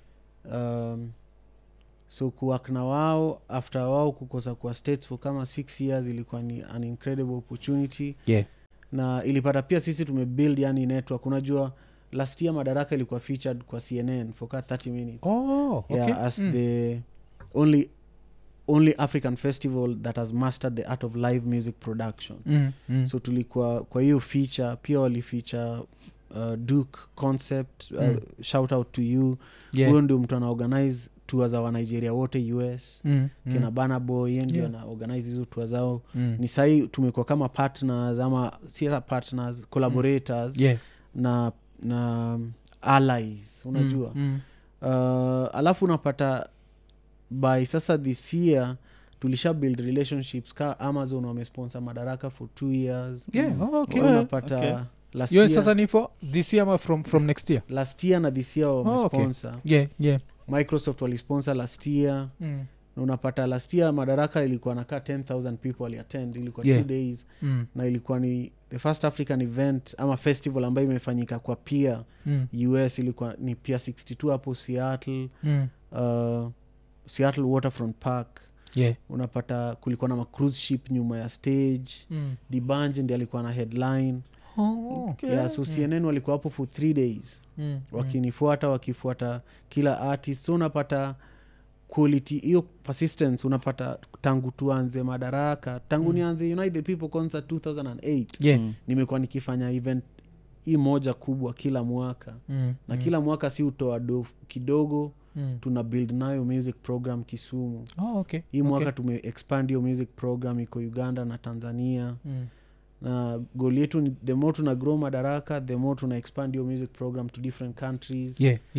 So kuwork na wao after wao kukosa kwa States for kama 6 years ilikuwa ni an incredible opportunity. Na ilipata pia sisi tumebuild yani network. Unajua last year Madaraka ilikuwa featured kwa CNN for 30 minutes. As the only African festival that has mastered the art of live music production. So tulikuwa kwa hiyo feature pia wali feature Duke Concept. Shout out to you. Huyo ndio mtu ana organize tours za wa Nigeria wote US. Kina Burna Boy ndio ana organize hizo tours zao. Ni sahi tumekuwa kama partners ama sira partners, collaborators na allies unajua. Alafu unapata by sasa this year tulisha build relationships ka Amazon wamesponsor Madaraka for 2 years. So unapata last year sasa ni for this year ama from next year? Last year na this year wamesponsor. Microsoft walisponsor last year. Na unapata last year Madaraka ilikuwa nakaa 10,000 people waliattend. Ilikuwa 2 days. Na ilikuwa ni the first African event ama festival ambayo imefanyika kwa Pier US. Ilikuwa ni Pier 62 hapo Seattle. Seattle Waterfront Park. Unapata kulikuwa na cruise ship nyuma ya stage. D'banj ndiye alikuwa na headline. So CNN walikuwa hapo for 3 days. Wakifuata kila artist. So unapata quality hiyo persistence unapata tangu tuanze Madaraka. Tangu nianze Unite the People concert 2008. Nimekuwa nikifanya event hii moja kubwa kila mwaka. Na kila mwaka si utoa kidogo. Tuna build nayo music program Kisumu. Hii mwaka tume expand hiyo music program iko Uganda na Tanzania. Na goal yetu the more tuna grow Madaraka, the more tuna expand hiyo music program to different countries.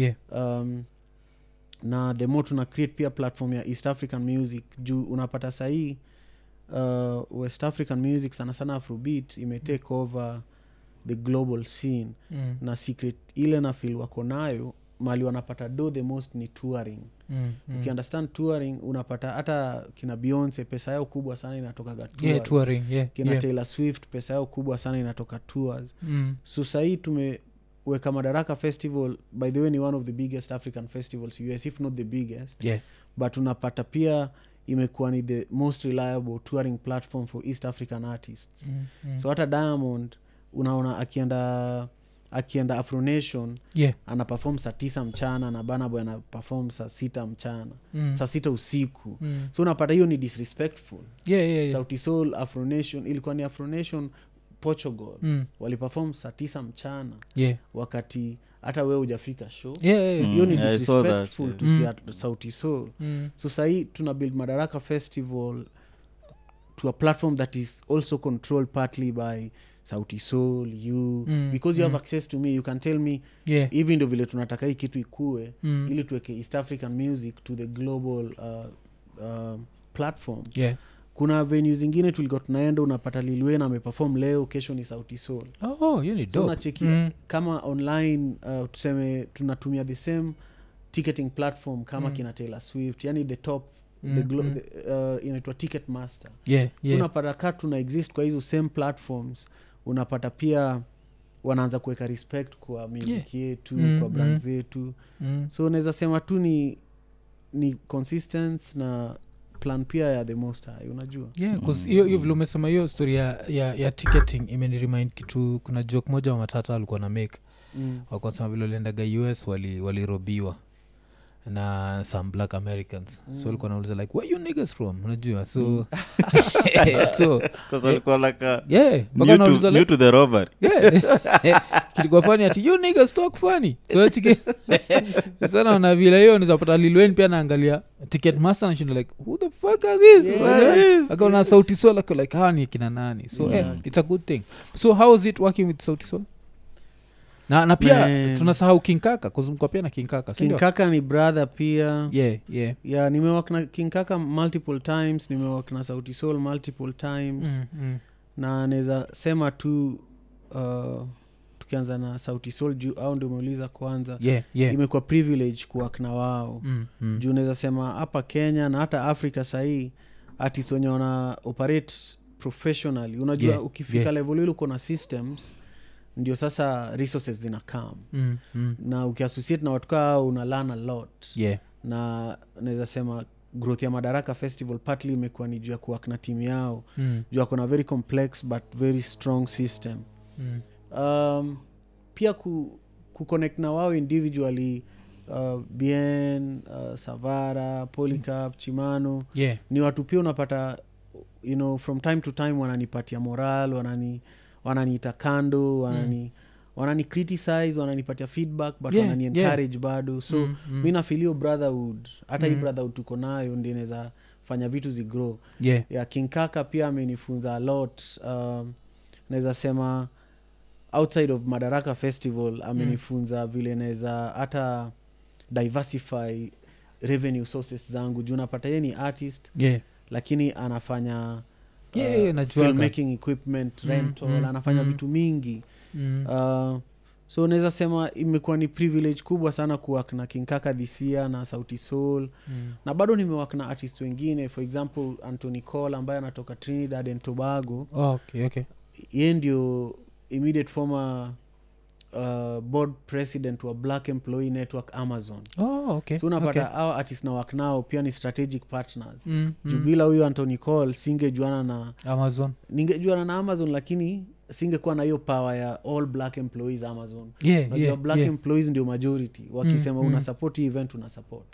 Na the more tuna create pia platform ya East African music. Juu unapata sahii West African music sana sana Afrobeat imetake over the global scene. Na secret ile na feel wako nayo mali wanapata the most ni touring. Ukiunderstand touring unapata hata kina Beyonce pesa yao kubwa sana inatoka tours. Touring. Kina Taylor Swift pesa yao kubwa sana inatoka tours. So sahii Weka Madaraka Festival by the way ni one of the biggest African festivals US, if not the biggest. But unapata pia imekuwa ni the most reliable touring platform for East African artists. So hata Diamond unaona akienda Afro Nation ana perform saa 9 mchana na Burna Boy ana perform saa 6 mchana, saa 6 usiku. So unapata hiyo ni disrespectful. Sauti Sol Afro Nation ilikuwa ni Afro Nation Portugal waliperform saa 9 mchana wakati hata wewe hujafika show. Hiyo ni disrespectful to Sauti Sol. So sahi tuna build Madaraka Festival to a platform that is also controlled partly by Sauti Sol, you because you have access to me, you can tell me even though vile tunataka hii kitu ikue ili tuweke East African music to the global platform. Kuna venues zingine tulikuwa tunaenda unapata Lil Wayne ameperform leo, kesho ni Sauti Sol. You need dope. So unacheki kama online tuseme tunatumia the same ticketing platform kama kina Taylor Swift, yani the top inaitwa Ticketmaster. So unapata kama tuna exist kwa hizo same platforms, unapata pia wanaanza kuweka respect kwa music yetu, kwa brand zetu. So unaweza sema tu ni consistent na plan pia ya the most high, unajua. Because hiyo vile umesema hiyo story ya ticketing imeni remind kitu. Kuna joke moja wa Matata alikuwa na make wakasema vile waliendaga US walirobiwa na some black Americans. So alikuwa anauliza like where you niggas from, unajua. So so cuz alikuwa like new to the robbery. Kilikuwa funny ati you niggas talk funny. So chike sana na vile hiyo nizapata Lil Wayne pia naangalia Ticketmaster na shindo like who the fuck are this? Akaona Sauti Sol like hani kina nani. So it's a good thing. So how is it working with Sauti Sol? Na pia tunasahau King Kaka kuzumkwa pia na King Kaka. King Kaka ni brother pia. Nimewak na King Kaka multiple times, nimewak na Sauti Sol multiple times. Na naweza sema tu tukianza na Sauti Sol juu au ndio umeuliza kwanza. Imekuwa privilege kuwak na wao. Juu naweza sema hapa Kenya na hata Africa sahi artists wenye wana operate professionally. Unajua ukifika level ile uko na systems ndio sasa resources zina come. Na ukiassociate na watu kao una learn a lot. Na naweza sema growth ya Madaraka Festival partly imekuwa ni juu ya kuwa na team yao. Juu ya kuna very complex but very strong system. Pia kuconnect na wao individually, Bien, Savara, Polycarp, Chimano. Ni watu pia unapata from time to time wananipatia moral, wananiita kando, wanani criticize, wananipatia feedback but wanani encourage bado. So mimi na feel brotherhood, hata hii brotherhood tuko nayo ndio inaweza fanya vitu zigrow. King Kaka pia amenifunza a lot. Naweza sema outside of Madaraka Festival amenifunza vile naweza hata diversify revenue sources zangu. Juu napata yeye ni artist lakini anafanya filmmaking equipment rental, anafanya vitu mingi. So naweza sema imekuwa ni privilege kubwa sana kuwork na King Kaka this year na Sauti Sol. Na bado nimework na artists wengine, for example Anthony Cole ambaye anatoka Trinidad and Tobago. Yeye ndio immediate former board president wa Black Employee Network Amazon. So unapata our artists na work nao pia ni strategic partners. Jubila huyo Anthony Cole singejuana na Amazon. Ningejuana na Amazon lakini singekuwa na hiyo power ya all black employees Amazon. Black employees ndio majority. Wakisema una support event una support.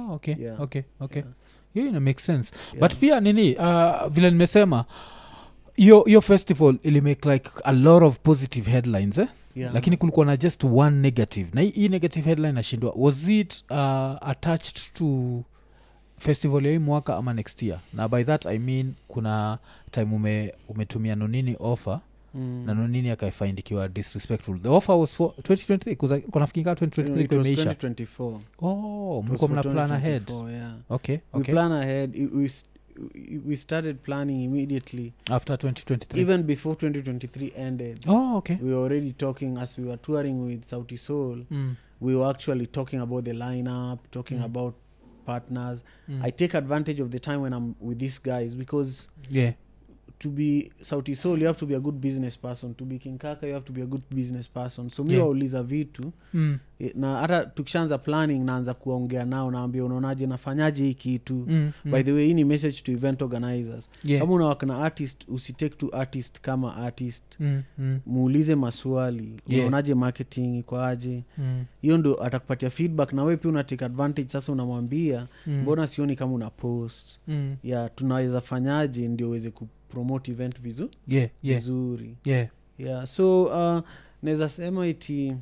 Hiyo ina make sense. But pia nini vile nimesema your festival ili make like a lot of positive headlines lakini kulikuwa na just one negative. Na hii negative headline nashindwa, was it attached to festival ya hii mwaka ama next year? Na by that I mean kuna time umetumia Nonini offer na Nonini akaifind ikiwa disrespectful. The offer was for 2023 kuna fikika 2023 kwa imeisha. 2024. Mko mna plan ahead. Okay. We plan ahead. We started planning immediately after 2023, even before 2023 ended. We were already talking as we were touring with Sauti Sol. We were actually talking about the lineup, talking about partners. I take advantage of the time when I'm with these guys because to be Sauti Sol you have to be a good business person, to be King Kaka you have to be a good business person. So mi wauliza vitu na hata tukishaanza planning naanza kuongea nao, naambia unaonaje nafanyaje hii kitu. By the way, hii ni message to event organizers. Kama unawaka na artist, usitake to artist kama artist. Muulize maswali, unaonaje marketing iko aje. Hiyo ndo atakupatia feedback, na wewe pia una take advantage. Sasa unamwambia mbona sioni kama una post tunaweza fanyaje ndio uweze kupromote event vizuri. So naweza sema iti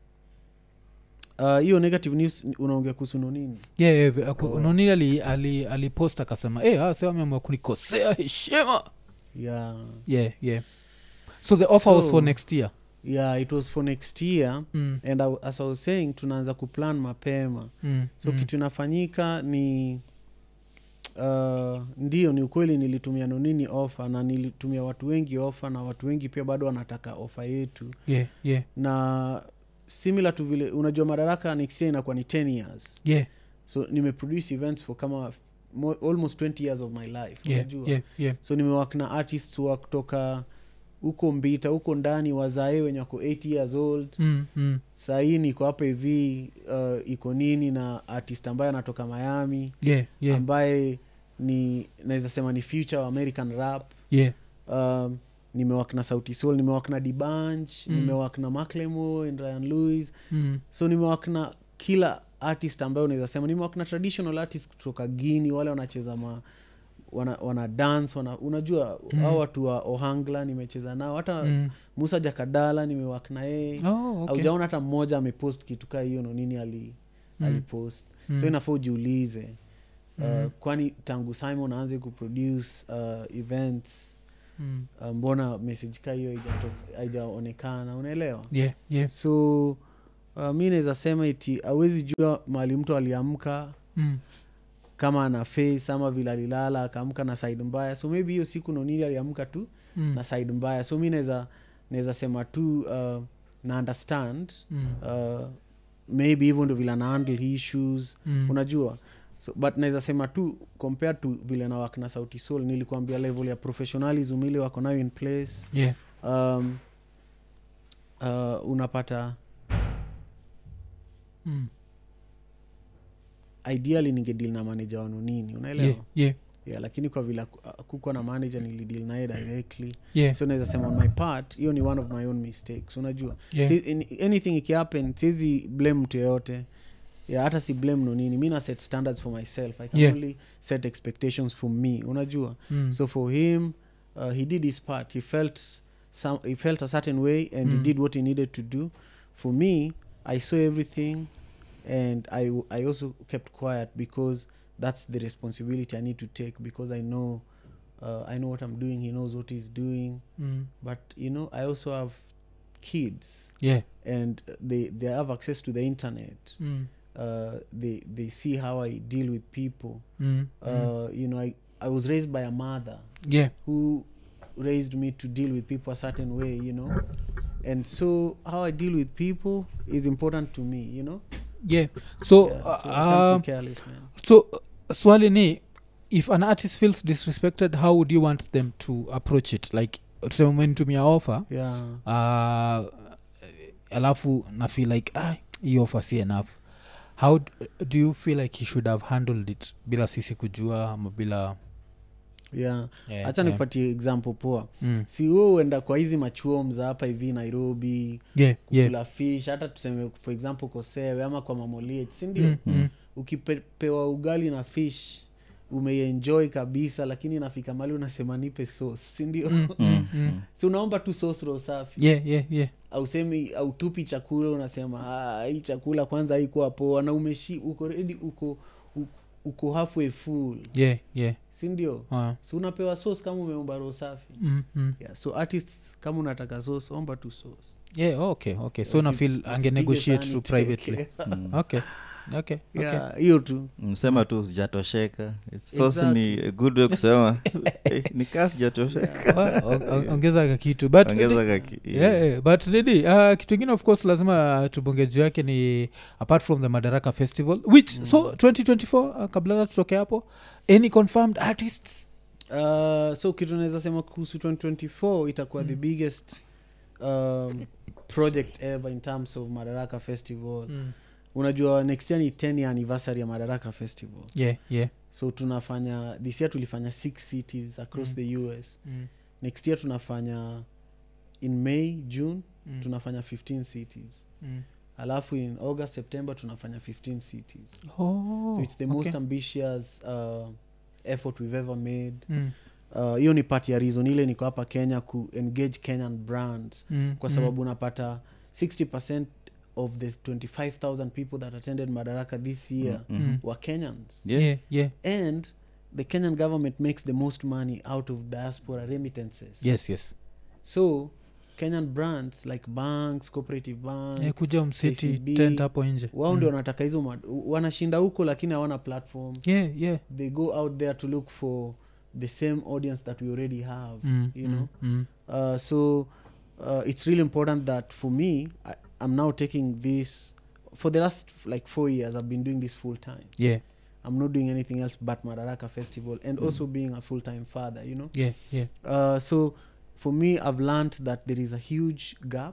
hiyo negative news unaongea kuhusu Nonini. Nonini alipost akasema sasa ameamua kunikosea heshima. So the offer was for next year. It was for next year. And as I was saying tunaanza kuplan mapema. So kitu inafanyika ni ndio ni ukweli nilitumia Nonini offer, na nilitumia watu wengi offer, na watu wengi pia bado wanataka offer yetu. Na similar to vile unajua Madaraka next year inakuwa ni 10 years. So nimeproduce events for kama almost 20 years of my life. Unajua. So nimework na artists wa kutoka huko Mbita, huko ndani wazae wenye wako 80 years old. Saa hii niko hapa hivi iko nini na artist ambaye anatoka Miami. Ambaye ni naweza sema ni future of American rap. Nimewak na Sauti Sol, nimewak na D'banj, nimewak na Macklemore and Ryan Lewis. So nimewak na kila artist ambaye unaweza sema. Nimewak na traditional artists kutoka Guinea, wale wanacheza wana dance, unajua hao watu wa Ohangla nimecheza nao. Hata Musa Jakadala nimewak na yeye. Haujaona hata mmoja amepost kitu kama hiyo Nonini alipost. So inafaa ujiulize kwani tangu Simon aanze kuproduce events mbona message ka hiyo haijaonekana, unaelewa? So mimi naweza sema iti hawezi jua mahali mtu aliamka kama ana face ama vile alilala akaamka na side mbaya. So maybe hiyo siku Nonini aliamka tu na side mbaya. So mimi naweza sema tu na understand maybe even ndo vile na handle issues unajua. So but naweza sema tu compared to vile na work na Sauti Sol, nilikwambia level ya professionalism ile wako nayo in place. Unapata ideally ningedeal na manager wa Nonini, unaelewa? Lakini kwa vile kuko na manager nilideal naye directly. So naweza sema on my part hiyo ni one of my own mistakes, unajua. Anything ikihappen siwezi blame mtu yote. Hata si blame Nonini. Mimi na set standards for myself. I can only set expectations for me, unajua. So for him he did his part. He felt a certain way and he did what he needed to do. For me, I saw everything and I also kept quiet because that's the responsibility I need to take, because I know what I'm doing. He knows what he's doing. But I also have kids. And they have access to the internet. They see how I deal with people. I was raised by a mother who raised me to deal with people a certain way, and so how I deal with people is important to me, So can't be careless, man. So swali ni, if an artist feels disrespected, how would you want them to approach it? Like tuseme umenitumia offer alafu na feel like hii offer si enough, how do you feel like he should have handled it bila sisi kujua ama bila acha nipatie example poa. Si wewe uenda kwa hizi machuo mza hapa hivi Nairobi kula fish, hata tuseme for example Kosewe ama kwa Mamolie, si ndio? Ukipewa ugali na fish umeenjoy kabisa, lakini inafika mahali unasema nipe sauce, si ndio? Si unaomba tu sauce roho safi. Au semi au tupi chakula unasema hii chakula kwanza haikuwa poa, na uko ready, uko halfway full. Si ndio? So unapewa sauce kama umeomba roho safi. So artists kama unataka sauce omba tu sauce. Okay. So na feel ange negotiate to privately. Okay. Hiyo tu msema tu sijatosheka. Sauce ni good way kusema ni kasi sijatosheka. Ongeza kitu but but really kitu kingine of course lazima tubongeje yake ni apart from the Madaraka Festival which so 2024 kabla tutoke hapo, any confirmed artists? So kitu naweza sema kuhusu 2024 itakuwa the biggest project ever in terms of Madaraka Festival. Unajua next year ni 10 year anniversary ya Madaraka Festival. Yeah. So tunafanya this year tulifanya 6 cities across the US. Next year tunafanya in May, June tunafanya 15 cities. Alafu in August, September tunafanya 15 cities. So it's the most ambitious effort we've ever made. Hiyo ni part ya reason ile niko hapa Kenya ku engage Kenyan brands kwa sababu unapata 60% of the 25,000 people that attended Madaraka this year were Kenyans. Yeah. And the Kenyan government makes the most money out of diaspora remittances. Yes. So Kenyan brands like banks, cooperative bank, kuja msiti tent hapo nje. Wao ndio wanataka hizo wanashinda huko lakini hawana platform. Yeah. They go out there to look for the same audience that we already have, you know. So it's really important that for me I'm now taking this for the last like 4 years. I've been doing this full time. Yeah. I'm not doing anything else but Madaraka Festival and also being a full-time father, you know. Yeah. So for me I've learned that there is a huge gap.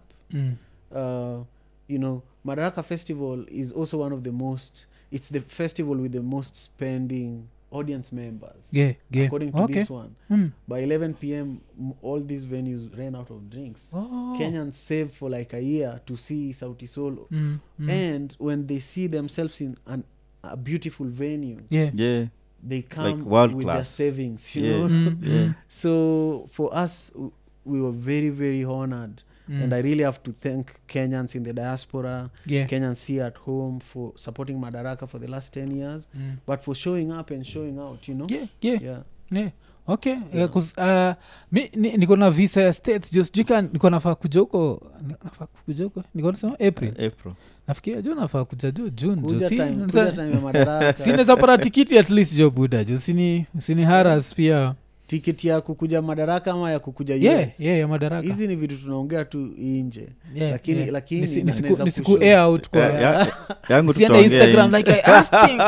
You know, Madaraka Festival is also one of the most, it's the festival with the most spending audience members. Yeah. According to this one. By 11 p.m. all these venues ran out of drinks. Kenyans save for like a year to see Sauti Sol. And when they see themselves in a beautiful venue, they come like with their savings, you know. So for us, we were very, very honored. And I really have to thank Kenyans in the diaspora, Kenyans here at home for supporting Madaraka for the last 10 years, but for showing up and showing out, you know. Yeah. Okay. Because niko na visa ya States just jika niko nafaa kuja huko niko nasema April. Nafikiria jo nafaa kuja jo June jo time ya Madaraka. Sinaweza pata tikiti at least jo buda jo sini haras pia. Tiketi ya kukuja Madaraka ama ya kukuja US? Yeah, ya Madaraka. Hizi ni vitu tunaongea tu nje. Lakini nisiku air out kwa yangu tunaongea Instagram like I asked him.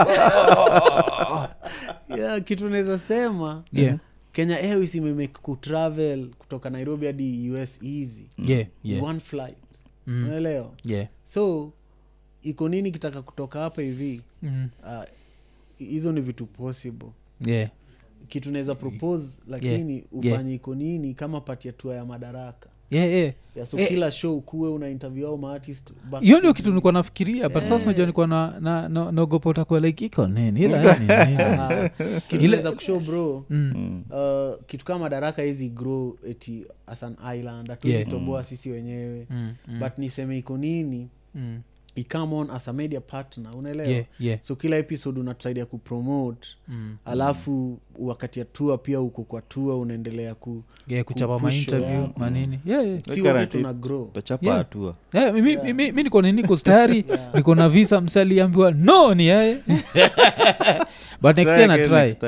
Kitu naweza sema. Kenya Airways imemake kutravel kutoka Nairobi hadi US easy. One flight. Unaelewa? So iko nini kitaka kutoka hapa hivi? Hizo ni vitu possible. Kitu naweza propose lakini ufanye iko nini kama part ya tour ya Madaraka. So kila show kuwe una interview au artist. Hiyo ndio kitu nilikuwa nafikiria but sasa unajua nilikuwa na ogopa kwa like iko nini ila kitu naweza kushow bro. Kitu kama Madaraka hizi grow eti as an island hatuwezi toboa sisi wenyewe. But niseme iko nini I come on as a media partner, unaelewa? So kila episode unatusaidia kupromote. Alafu wakati ya tour pia uko kwa tour unaendelea kuchapa ma interview manini. Si wote tuna grow. Tutachapa tour. Mimi niko nini niko tayari niko na visa msali ambiwa no ni yeye. But next year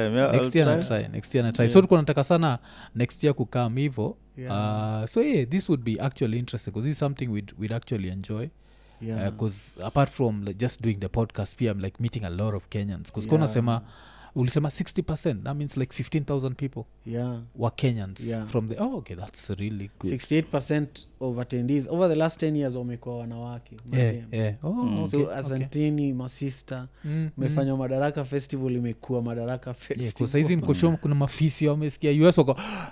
na try. So tuko nataka sana next year kukam hivyo. So this would be actually interesting because this is something we'd actually enjoy. Because apart from like, just doing the podcast pia I'm like meeting a lot of Kenyans because kona sema ulisema 60% that means like 15,000 people were Kenyans from the okay that's really good. 68% of attendees over the last 10 years wamekuwa wanawake. So asanteni masista mmefanya Madaraka Festival imekuwa Madaraka Festival. Kwa saizi mkoshomo kuna mafisi wamesikia US wako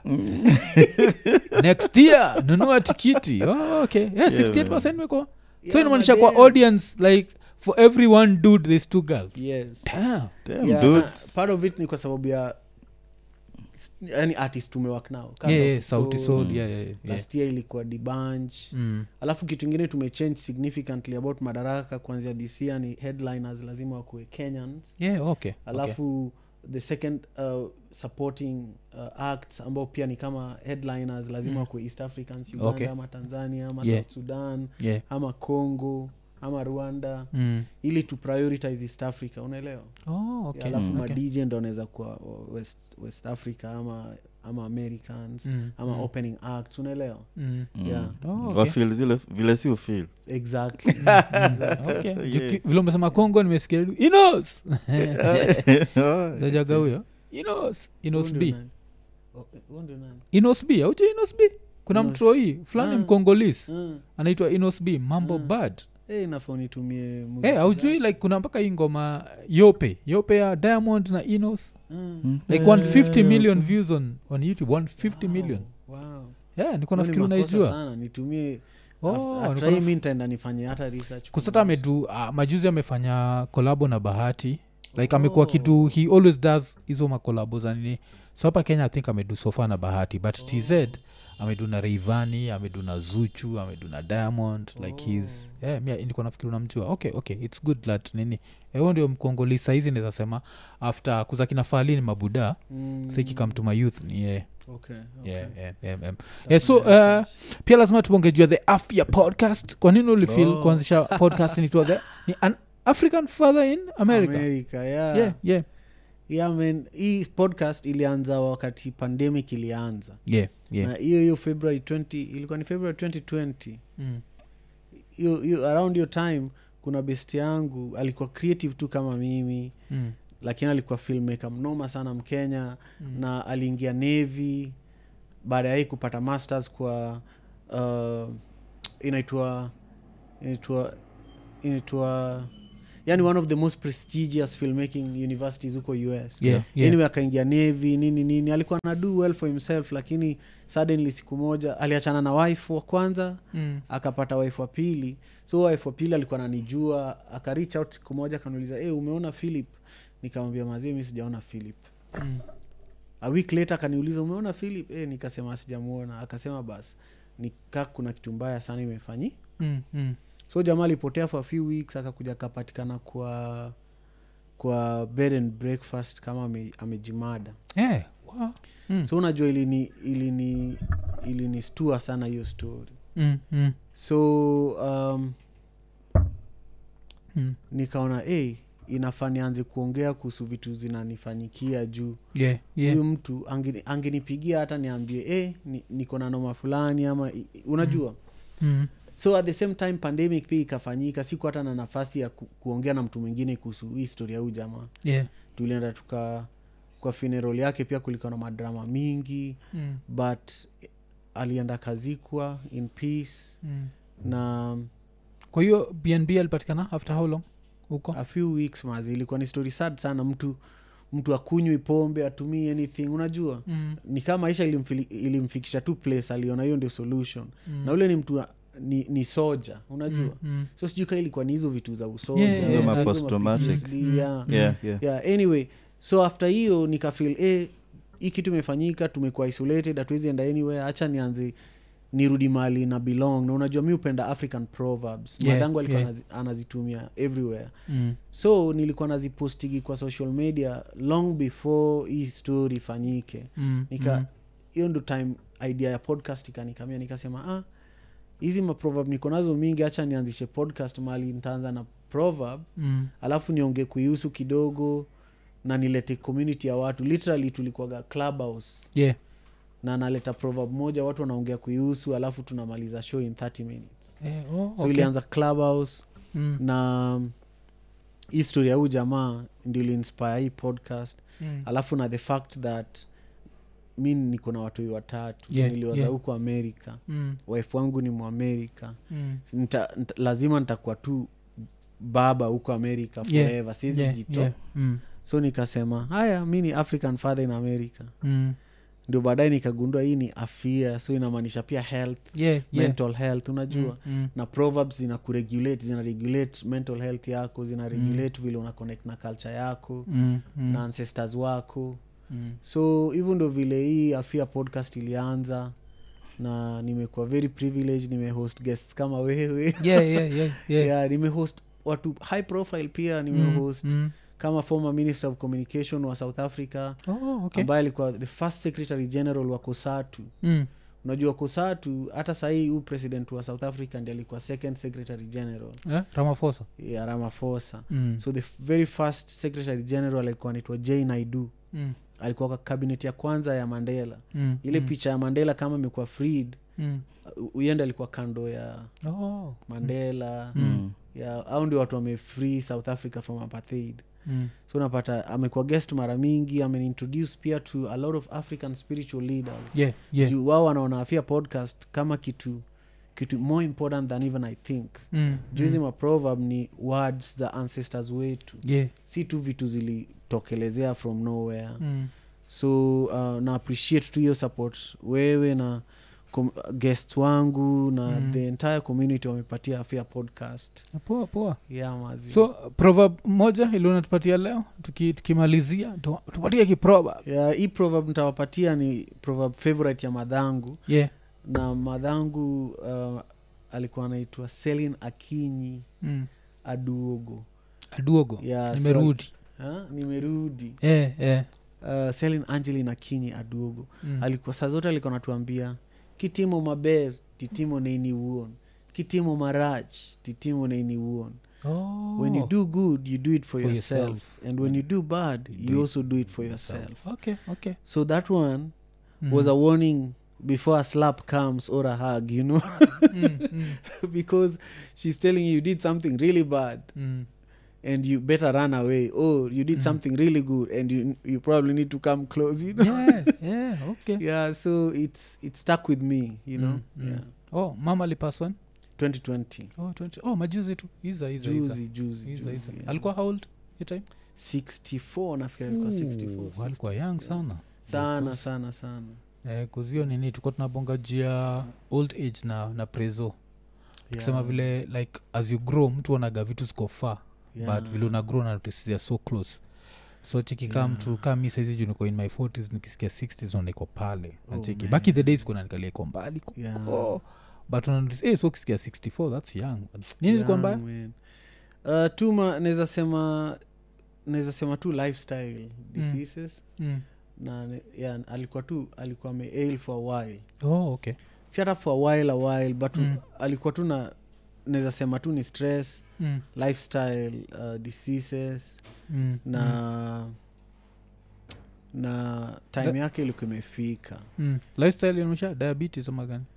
next year nunua tikiti. Okay 68% imekuwa. So inamaanisha kwa audience like for every one dude there's 2 girls. Damn dudes. Part of it ni kwa sababu ya any artist tumework nao. Sauti Sol. Last year ilikuwa D'banj. Alafu kitu kingine tumechange significantly about Madaraka kuanzia this year ni headliners lazima wakuwe Kenyans. Alafu the second supporting acts ambao pia ni kama headliners lazima kwa East Africans, Uganda ama Tanzania ama South Sudan ama Congo ama Rwanda ili to prioritize East Africa, unaelewa? Alafu ma DJ ndo wanaweza kwa West Africa ama Americans ama opening acts, unaelewa? Wafeel zile vile si ufeel exactly. Vile umesema Congo nimesikia Inos zajaga huyo Inos B Inosb auje Inosb kuna mtroi fulani mkongolis anaitwa Inosb mambo bad inafaa nitumie aujui like kuna mpaka hii ngoma yope ya Diamond na Inos like 150 million views on YouTube 150 million niko nafikiri unaijua sana nitumie after mimi nitaenda nifanye hata research kusata amedu majuzi amefanya collabo na Bahati like amekuwa kitu he always does hizo ma collabos nini so hapa Kenya I think amedu sofa na Bahati but TZ amedu na Rayvanny amedu na Zuchu amedu na Diamond like he's mimi niko nafikiri unamjua okay it's good that nini ndio mkongoli saizi naweza sema after kuzakina Falini Mabuda siki come to my youth ni so pia lazima tubongejua the Afya podcast kwa nini ulifeel kuanzisha podcast ni an African father in America man hii podcast ilianza wakati pandemic ilianza na hiyo February 20 ilikuwa ni February 2020 around your time kuna best yangu alikuwa creative tu kama mimi lakini alikuwa filmmaker mnoma sana Mkenya na aliingia Navy baada ya kupata masters kwa inaitwa yani one of the most prestigious filmmaking universities huko US. Anyway akaingia Navy nini alikuwa na do well for himself lakini suddenly siku moja aliachana na wife wa kwanza akapata wife wa pili. So wife wa pili alikuwa ananijua aka reach out siku moja akaniuliza umeona Philip? Nikamwambia mazee mimi sijaona Philip. A week later akaniuliza umeona Philip? Nikasema sijamuona. Akasema basi nika kuna kitu mbaya sana imefanyi. So jamaa alipotea for a few weeks akakuja akapatikana kwa bed and breakfast kama amejimada. Wow. So unajua ilini stua sana hiyo story. So nikaona inafaa nianze kuongea kuhusu vitu zinanifanyikia juu huyu mtu angenipigia hata niambie niko na noma fulani ama unajua so at the same time pandemic pia ikafanyika siku hata na nafasi ya kuongea na mtu mwingine kuhusu historia huyu jamaa tulienda kwa funeral yake pia kulikuwa na madrama mingi but alienda kazikwa in peace na kwa hiyo BNB alipatikana after how long huko? A few weeks mazi. Ilikuwa ni story sad sana. Mtu akunywi pombe, atumii anything, unajua ni kama maisha ilimfikisha tu place, aliona hiyo ndio solution na ule ni mtu ni soja, unajua so sijui kama ilikuwa ni hizo vitu za usoja post traumatic anyway so after hiyo nikafeel hii kitu imefanyika, tumekuwa isolated, hatuwezi enda anywhere, acha nianze nirudi mali na belong. Na unajua mimi upenda African proverbs, madangu alikuwa anazitumia everywhere so nilikuwa nazipostigi kwa social media long before hii story fanyike. Hiyo ndo time idea ya podcast ikanikamia, nikasema hizi maproverb niko nazo mingi, acha nianzishe podcast mali nitaanza na proverb alafu niongee kuihusu kidogo na nilete community ya watu. Literally tulikuwa Clubhouse na naleta proverb moja, watu wanaongea kuihusu, alafu tunamaliza show in 30 minutes so ilianza Clubhouse na history ya huyu jamaa ndio inspire hii podcast alafu na the fact that mimi niko na watu watatu niliwaza huko Amerika wife wangu ni Muamerika lazima nitakuwa tu baba huko Amerika forever siwezi jito so nikasema haya mimi ni African father in America ndio baadaye nikagundua hii ni afya, so inamaanisha pia health mental health, unajua na proverbs zina regulate mental health yako, zina regulate vile una connect na culture yako na ancestors wako so hivyo ndio vile hii afya podcast ilianza na nimekuwa very privileged, nimehost guests kama wewe nimehost watu high profile pia, nimehost kama former minister of communication wa South Africa ambaye alikuwa the first secretary general wa COSATU unajua COSATU hata sahi huu president wa South Africa ndiye alikuwa second secretary general Ramaphosa so the very first secretary general alikuwa anaitwa Jay Naidu alikuwa kwa cabinet ya kwanza ya Mandela ile picha ya Mandela kama amekuwa freed uende alikuwa kando ya Mandela au ndio watu wame free South Africa from apartheid So unapata amekuwa guest mara mingi, ameintroduce pia to a lot of African spiritual leaders. Juu wao wanaona Afia podcast kama kitu more important than even I think. Juizi ma proverb ni words za ancestors wetu. Si tu vitu zilitokelezea from nowhere. So na appreciate tu your support wewe na guest wangu na the entire community wamepatia Afia podcast. Poa. Yeah, mazi. So proverb moja ile unatupatia leo tukimalizia tupatie kiproverb. Yeah, hii proverb nitawapatia ni proverb favorite ya madhangu. Na madhangu alikuwa anaitwa Selin Akinyi Aduogo. Yeah, nimerudi. Selin Angeline Akinyi Aduogo. Alikuwa saa zote alikuwa anatuambia kitimo maber titimo neini uon, kitimo marach titimo neini uon. When you do good you do it for yourself. And when you do bad you also do it for yourself. Okay. So that one was a warning before a slap comes or a hug, you know. Because she's telling you did something really bad and you better run away, or you did something really good and you probably need to come close, you know. Okay. Yeah, so it stuck with me, you know. Yeah. Mama alipass one 2020. 20 majuzi tu Juzi. Yeah. Alikuwa how old your time? 64 nafikiri alikuwa 64. Alikuwa young sana. Kuzio nini tuko tunabonga jia old age na prezo. Tukisema vile like as you grow mtu wanaga vitu ziko far. But vile una grow na they are so close. So chiki mtu kama mimi saizi juu niko in my 40s nikisikia 60s niko pale. Nacheki back in the days kuna nikalia kwa mbali. But unaona so kisikia 64 that's young. Nini ilikuwa mbaya? Tuma naweza sema tu lifestyle diseases. Na alikuwa ail for a while. Okay. Si hata for a while but alikuwa tu na naweza sema tu ni stress, lifestyle diseases na time yake ilikuwa imefika. Lifestyle inaonyesha diabetes ama gani?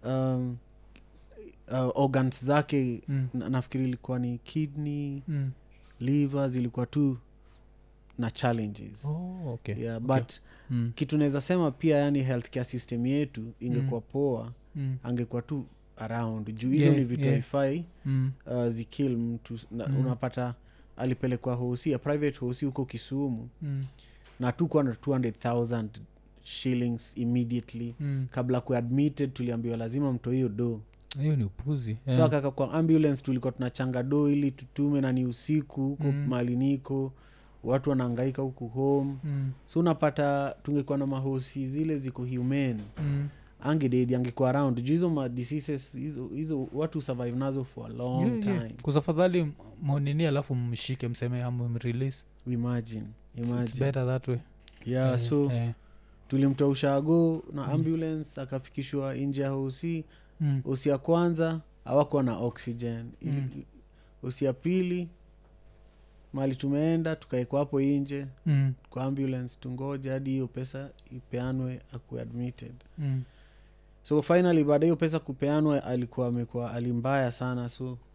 Organs zake nafikiri ilikuwa ni kidney, liver zilikuwa tu na challenges. Okay. Yeah, okay. But kitu naweza sema pia yani healthcare system yetu ingekuwa poa, angekuwa tu around juu hizo ni vitu haifai zikill mtu. Unapata alipelekwa hosi, a private hosi huko Kisumu na tukuwa na 200,000 shillings immediately. Kabla kuadmitted tuliambiwa lazima mto hiyo do. Hiyo ni upuzi. So kaka kwa ambulance tulikuwa tunachanga do ili tutume na ni usiku huko mahali niko, watu wanahangaika huku home. So unapata tungekuwa na mahosi zile ziko humane. Angededi angekuwa around juu hizo diseases hizo watu survive nazo for a long time. Kusafadhali monini alafu mshike mseme hamu release. Imagine. It's better that way. Yeah, so tulimtoa ushago na ambulance akafikishwa nje ya hosi. Hosi ya kwanza hawakuwa na oxygen. Hosi ya pili mali tumeenda tukaekwa hapo nje kwa ambulance tungoje hadi hiyo pesa ipeanwe akuwe admitted. So finally baada hiyo pesa kupeanwa alikuwa amekuwa alimbaya sana.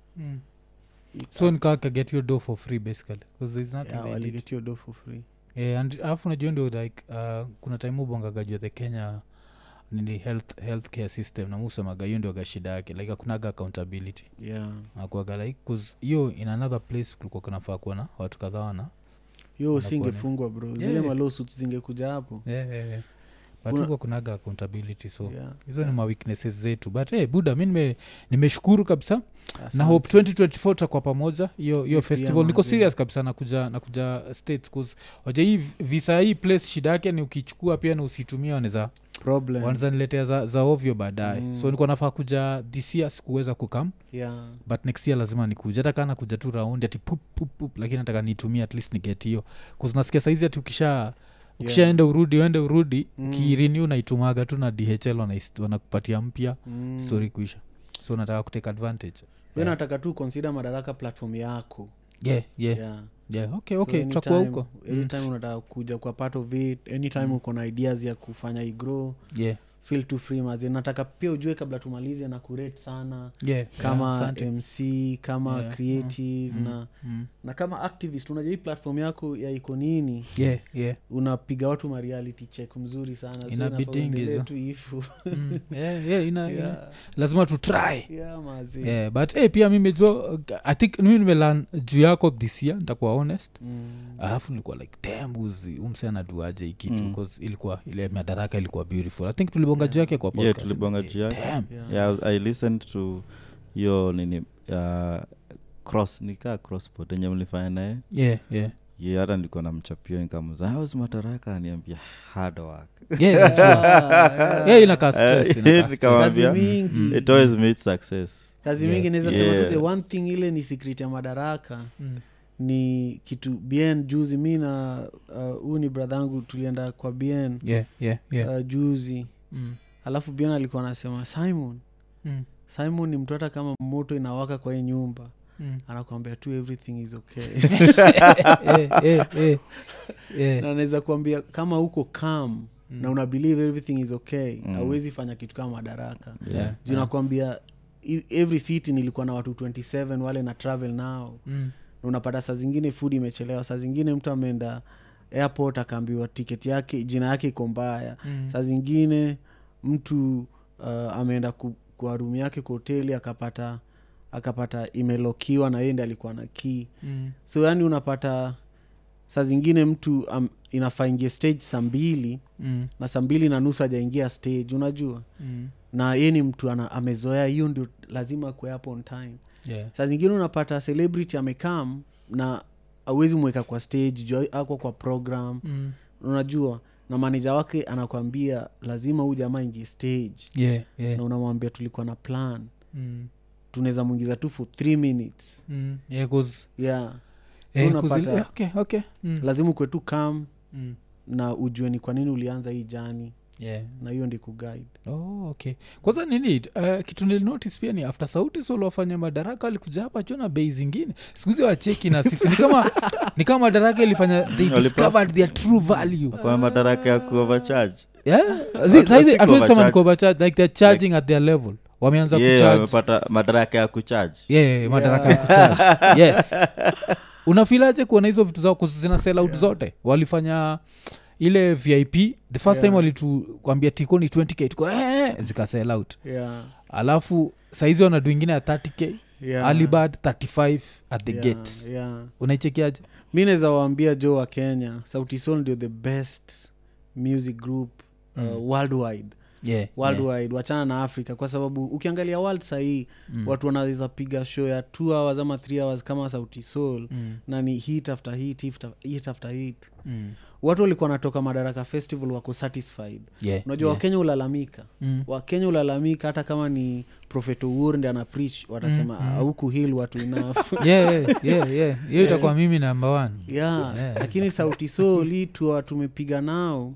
So nikaka get your dough for free basically because there's nothing they get your dough for free. And alafu najua ndio like kuna time ubongagajua the Kenya nini healthcare system na musemaga hiyo ndio gashida yake like hakunaga accountability. Akuaga like cause hiyo in another place kulikuwa kunafaa kuwa na watu kadhaa wana hiyo singefungwa bro. Zile lawsuits zingekuja hapo. But kunaga accountability so hizo ni ma weaknesses zetu. But buda mimi nimeshukuru kabisa. Na hope 2024 tutakuwa pamoja hiyo festival. Niko serious kabisa nakuja States cause waje hii visa hii place shida yake ni ukichukua pia na usitumie wanaweza problem. Wanza niletea za ovyo baadaye. So niko nafaa kuja this year sikuweza kukam. But next year lazima nikuja. Hata kana kuja tu round ati pup lakini nataka nitumie at least ni get hiyo. Cause nasikia saizi ati ukishaenda urudi ukirenew na itumaga tu na DHL wanakupatia mpya story kuisha. So nataka kutake advantage. Wewe nataka tu consider Madaraka platform yako. Okay tutakuwa huko. Anytime unataka kuja kwa part of it, anytime uko na ideas ya kufanya igrow. feel too free mazi. Nataka pia ujue kabla tumalize na kurate sana kama MC kama creative na kama activist. Unajua hii platform yako ya iko nini unapiga watu ma reality check mzuri sana, so inabidi tu ifu lazima tu try mazi. But pia mimi I think mimi nimelearn juu yako this year, nitakuwa honest. Alafu nilikuwa like damn umse anaduaje hii kitu because ilikuwa ile Madaraka ilikuwa beautiful. I think tulibonga juu yake kwa podcast. Tulibonga juu yake. I listened to your nini crossport yenye mlifanya naye. Hata nilikuwa namchapia nikamuza how's Madaraka, aniambia hard work. Inakaa stress, kazi mingi. It always meets success. Kazi mingi naweza sema tu the one thing ile ni secret ya Madaraka. Ni kitu bien juzi mi na huyu ni brother yangu tulienda kwa bien juzi alafu bien alikuwa anasema Simon ni mtu hata kama moto inawaka kwa hii nyumba anakuambia tu everything is okay. Na anaweza kuambia kama uko calm na una believe everything is okay hauwezi fanya kitu kama Madaraka. Juu nakwambia every city nilikuwa na watu 27 wale na travel now na unapata saa zingine food imechelewa, saa zingine mtu ameenda airport akaambiwa ticket yake jina yake iko mbaya, saa zingine mtu ameenda kwa room yake kwa hoteli akapata imelokiwa na yeye ndiye alikuwa na key. So yani unapata saa zingine mtu inafaa ingie stage saa 2 na saa 2:30 hajaingia stage unajua. Na yeye ni mtu amezoea hiyo, ndio lazima kwa hapo on time. Saa zingine unapata celebrity amekam na hawezi mweka kwa stage juu ako kwa program unajua, na manager wake anakuambia lazima huyu jamaa ingie stage na unamwambia tulikuwa na plan tunaweza muingiza tu for 3 minutes so unapata lazima ukwe tu calm na ujue ni kwa nini ulianza hii jani na hiyo ndi kuguide. Okay. Kwanza nini kitu nilinotice pia ni after Sauti Sol wafanya Madaraka alikuja hapa chona bei zingine sikuzi wacheki na sisi ni kama Madaraka ilifanya they discovered their true value. Kwa Madaraka ya kuovercharge saizi atulisema ni kuovercharge like they're charging at their level. Wameanza kucharge wamepata Madaraka ya kucharge Madaraka ya kucharge yes. Unafilaje kuona hizo vitu zao kuzina sell out zote walifanya ile VIP the first time walituambia tiko ni 20k tuko zika sell out alafu saizi wanadu ingine ya 30k Alibad 35 at the gate unaichekiaje? Mimi naweza waambia Joe wa Kenya Sauti Sol ndio the best music group worldwide wachana na Africa, kwa sababu ukiangalia world sahii watu wanaweza piga show ya 2 hours ama 3 hours kama Sauti Sol na ni hit after hit. Watu walikuwa natoka Madaraka Festival wako satisfied. Unajua Wakenya ulalamika Wakenya ulalamika hata kama ni Prophet Owuor ndiye ana preach watasema huku heal watu enough. Hiyo itakuwa mimi number 1 lakini Sauti Sol tu tumepiga nao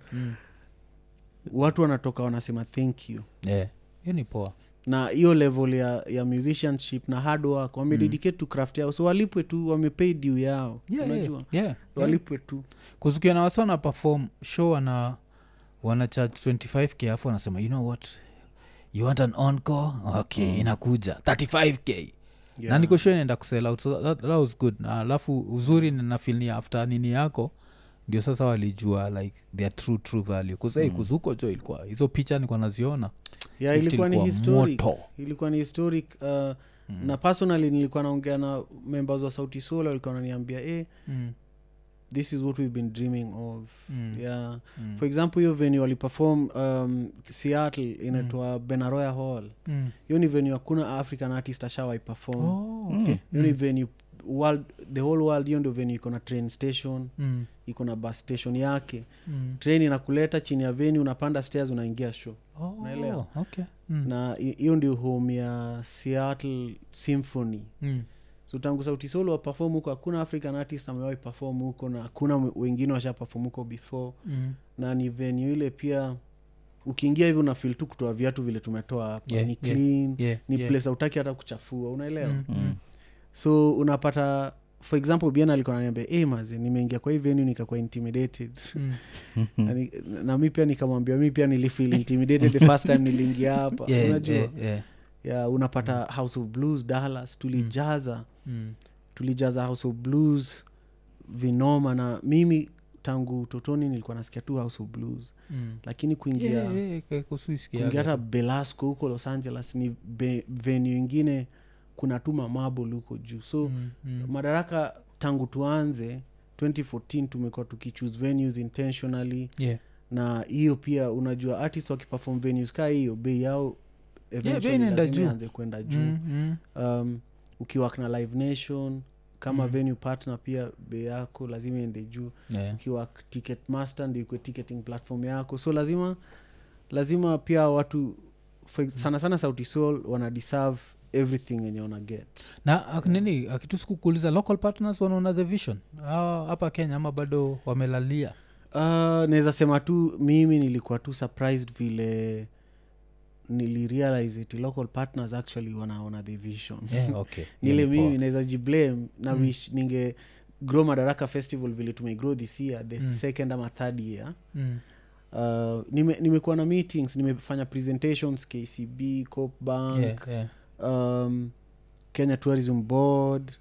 watu wanatoka wanasema thank you. Hiyo ni poa. Na hiyo level ya musicianship na hard work wamededicate to craft yao, so walipwe tu, wamepay due yao. Unajua walipwe tu kuzukia na wasona perform show wana charge 25k afu wanasema you know what you want an encore okay inakuja 35k na niko show inaenda kusell out, so that was good. Alafu uzuri na feel ni after nini yako ndio sasa walijua like their true value because kuzuko jo ilikuwa hizo picha nilikuwa naziona ilikuwa ni historic na personally nilikuwa naongea na members wa Sauti Sol walikuwa wananiambia this is what we've been dreaming of. For example hiyo venue waliperform Seattle inaitwa Benaroya Hall. Hiyo ni venue hakuna African artist ashawai perform. Hiyo ni venue the whole world, hiyo ndio venue iko na train station iko na bus station yake. Train inakuleta chini ya venue, unapanda stairs unaingia show. Unaelewa? Na hiyo ndio home ya Seattle Symphony. So tangu Sauti Sol wa perform huko hakuna African artist amewahi perform huko na hakuna wengine washa perform huko before. Na ni venue ile pia ukiingia hivi una feel tu kutoa viatu vile tumetoa hapa ni clean, ni place hautaki hata kuchafua, unaelewa? So unapata for example Biana alikuwa ananiambia maze nimeingia kwa hii venue nikakuwa intimidated na mimi pia nikamwambia mimi pia nilifeel intimidated the first time niliingia hapa unajua unapata House of Blues Dallas tulijaza House of Blues vinoma na mimi tangu utotoni nilikuwa nasikia tu House of Blues lakini kuingia hata Belasco huko Los Angeles ni venue nyingine kuna tu mamabo huko juu so Madaraka tangu tuanze 2014 tumekuwa tukichoose venues intentionally na hiyo pia unajua artists wakiperform venues kaa hiyo bei yao eventually lazima anze kwenda juu ukiwork na Live Nation kama venue partner pia bei yako lazima ende juu ukiwa Ticketmaster ndio iko ticketing platform yako so lazima pia watu sana Sauti Sol wana deserve everything yenye wana get na nini akitusiku kuuliza local partners wanaona the vision hapa Kenya ama bado wamelalia naweza sema tu mimi nilikuwa tu surprised vile nilirealize it local partners actually wanaona the vision okay nile mimi naweza jiblame na wish ninge grow Madaraka Festival vile tumegrow this year the second ama third year nimekuwa na meetings nimefanya presentations KCB Coop Bank Kenya Tourism Board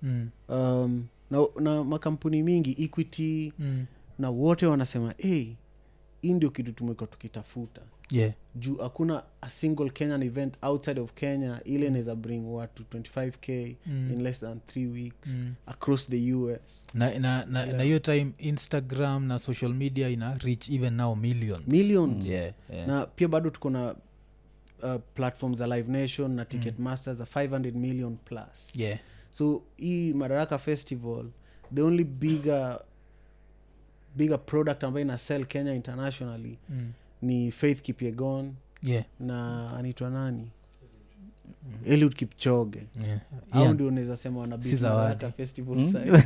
na makampuni mingi Equity na wote wanasema hii ndio kitu tumekuwa tukitafuta juu hakuna a single Kenyan event outside of Kenya ile inaweza bring watu 25k in less than 3 weeks across the US na hiyo time Instagram na social media ina reach even now millions na pia bado tuko na platforms za Live Nation na Ticketmaster za 500 million plus so hii Madaraka Festival the only bigger product ambayo ina sell Kenya internationally ni Faith Kipyegon na anaitwa nani Eliud Kipchoge au ndio unaweza sema wana Madaraka Festival side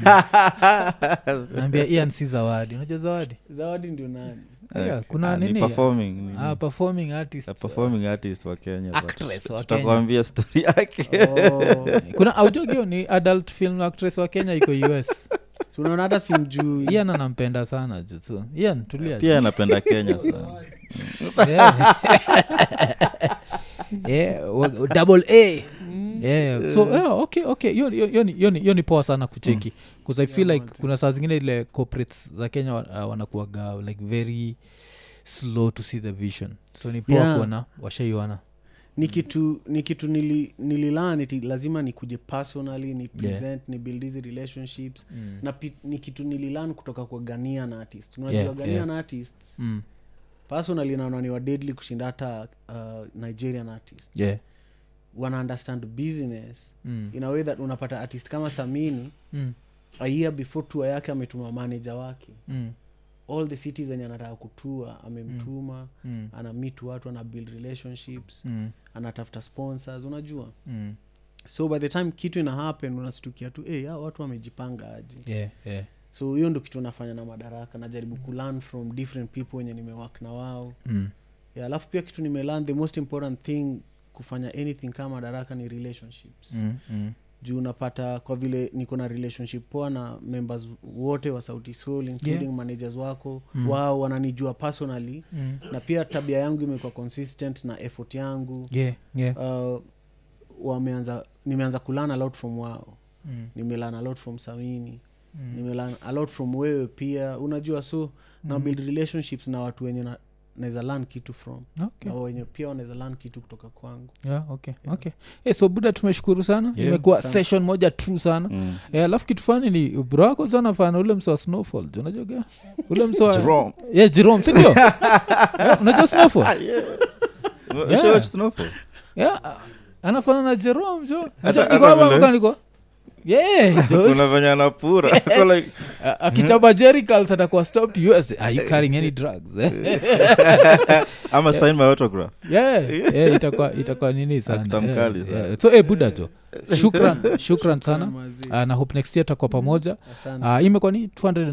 naambia Ian si zawadi unajua zawadi ndio nani kuna nini performing artist wa Kenya actress wa Kenya tutakwambia story yake kuna audio ni adult film actress wa Kenya iko US so unaona hata simjui Ian anampenda sana tu Ian tulia pia anapenda Kenya sana double A so okay hiyo ni poa sana kucheki because I feel like kuna saa zingine ile corporates za Kenya wanakuaga like very slow to see the vision so ni poa kuona washaiona ni kitu nililani lazima nikuje personally ni present ni build these relationships na ni kitu nililani kutoka kwa Ghanaian artists unajua Ghanaian artists personally naona ni wa deadly kushinda hata Nigerian artists wana understand business in a way that unapata artist kama Samini a year before tour yake ametuma manager wake all the cities zenye anataka kutua amemtuma ana meet watu ana build relationships anatafuta sponsors unajua so by the time kitu ina happen unastukia tu watu wamejipanga aje so hiyo ndio kitu nafanya na Madaraka najaribu kulearn from different people wenye nimework na wao alafu pia kitu nimelearn the most important thing kufanya anything kama Madaraka ni relationships juu unapata kwa vile niko na relationship poa na members wote wa Sauti Sol including managers wako wao wananijua personally na pia tabia yangu imekuwa consistent na effort yangu nimeanza kulearn a lot from wao nimelearn a lot from Samini nimelearn a lot from wewe pia unajua so na build relationships na watu wenye naweza learn kitu from na wenye pia wanaweza learn kitu kutoka kwangu okay so Buda tumeshukuru sana imekuwa session moja true sana alafu kitu fani ni bro wako sana fana ule mso wa Snowfall unajua ule mso wa Jerome sindio unajua Snowfall Snowfall anafana na Jerome niko niko unafanya na pura akitaba Jericho atakuwa stopped US are you carrying any drugs ama sign my autograph itakuwa nini sana so Buda jo shukran sana na hope next year tutakuwa pamoja imekuwa ni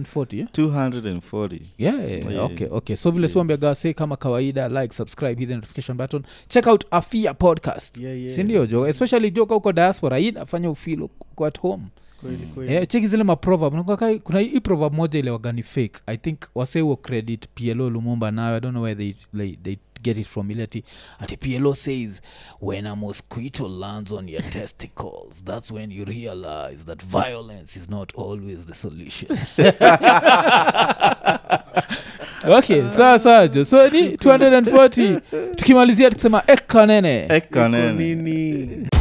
240 okay so vile siambia gase kama kawaida like subscribe hit the notification button check out Afia podcast si ndio jo especially joka uko diaspora hii afanya ufeel kwa at home cheki zile maproverb kuna hii proverb moja ile wagani fake I think waseuo credit PLO Lumumba nayo I don't know where they get it from ati PLO says when a mosquito lands on your testicles that's when you realize that violence is not always the solution. Okay sawa jo so ni 240 tukimalizia tukisema ekanene nini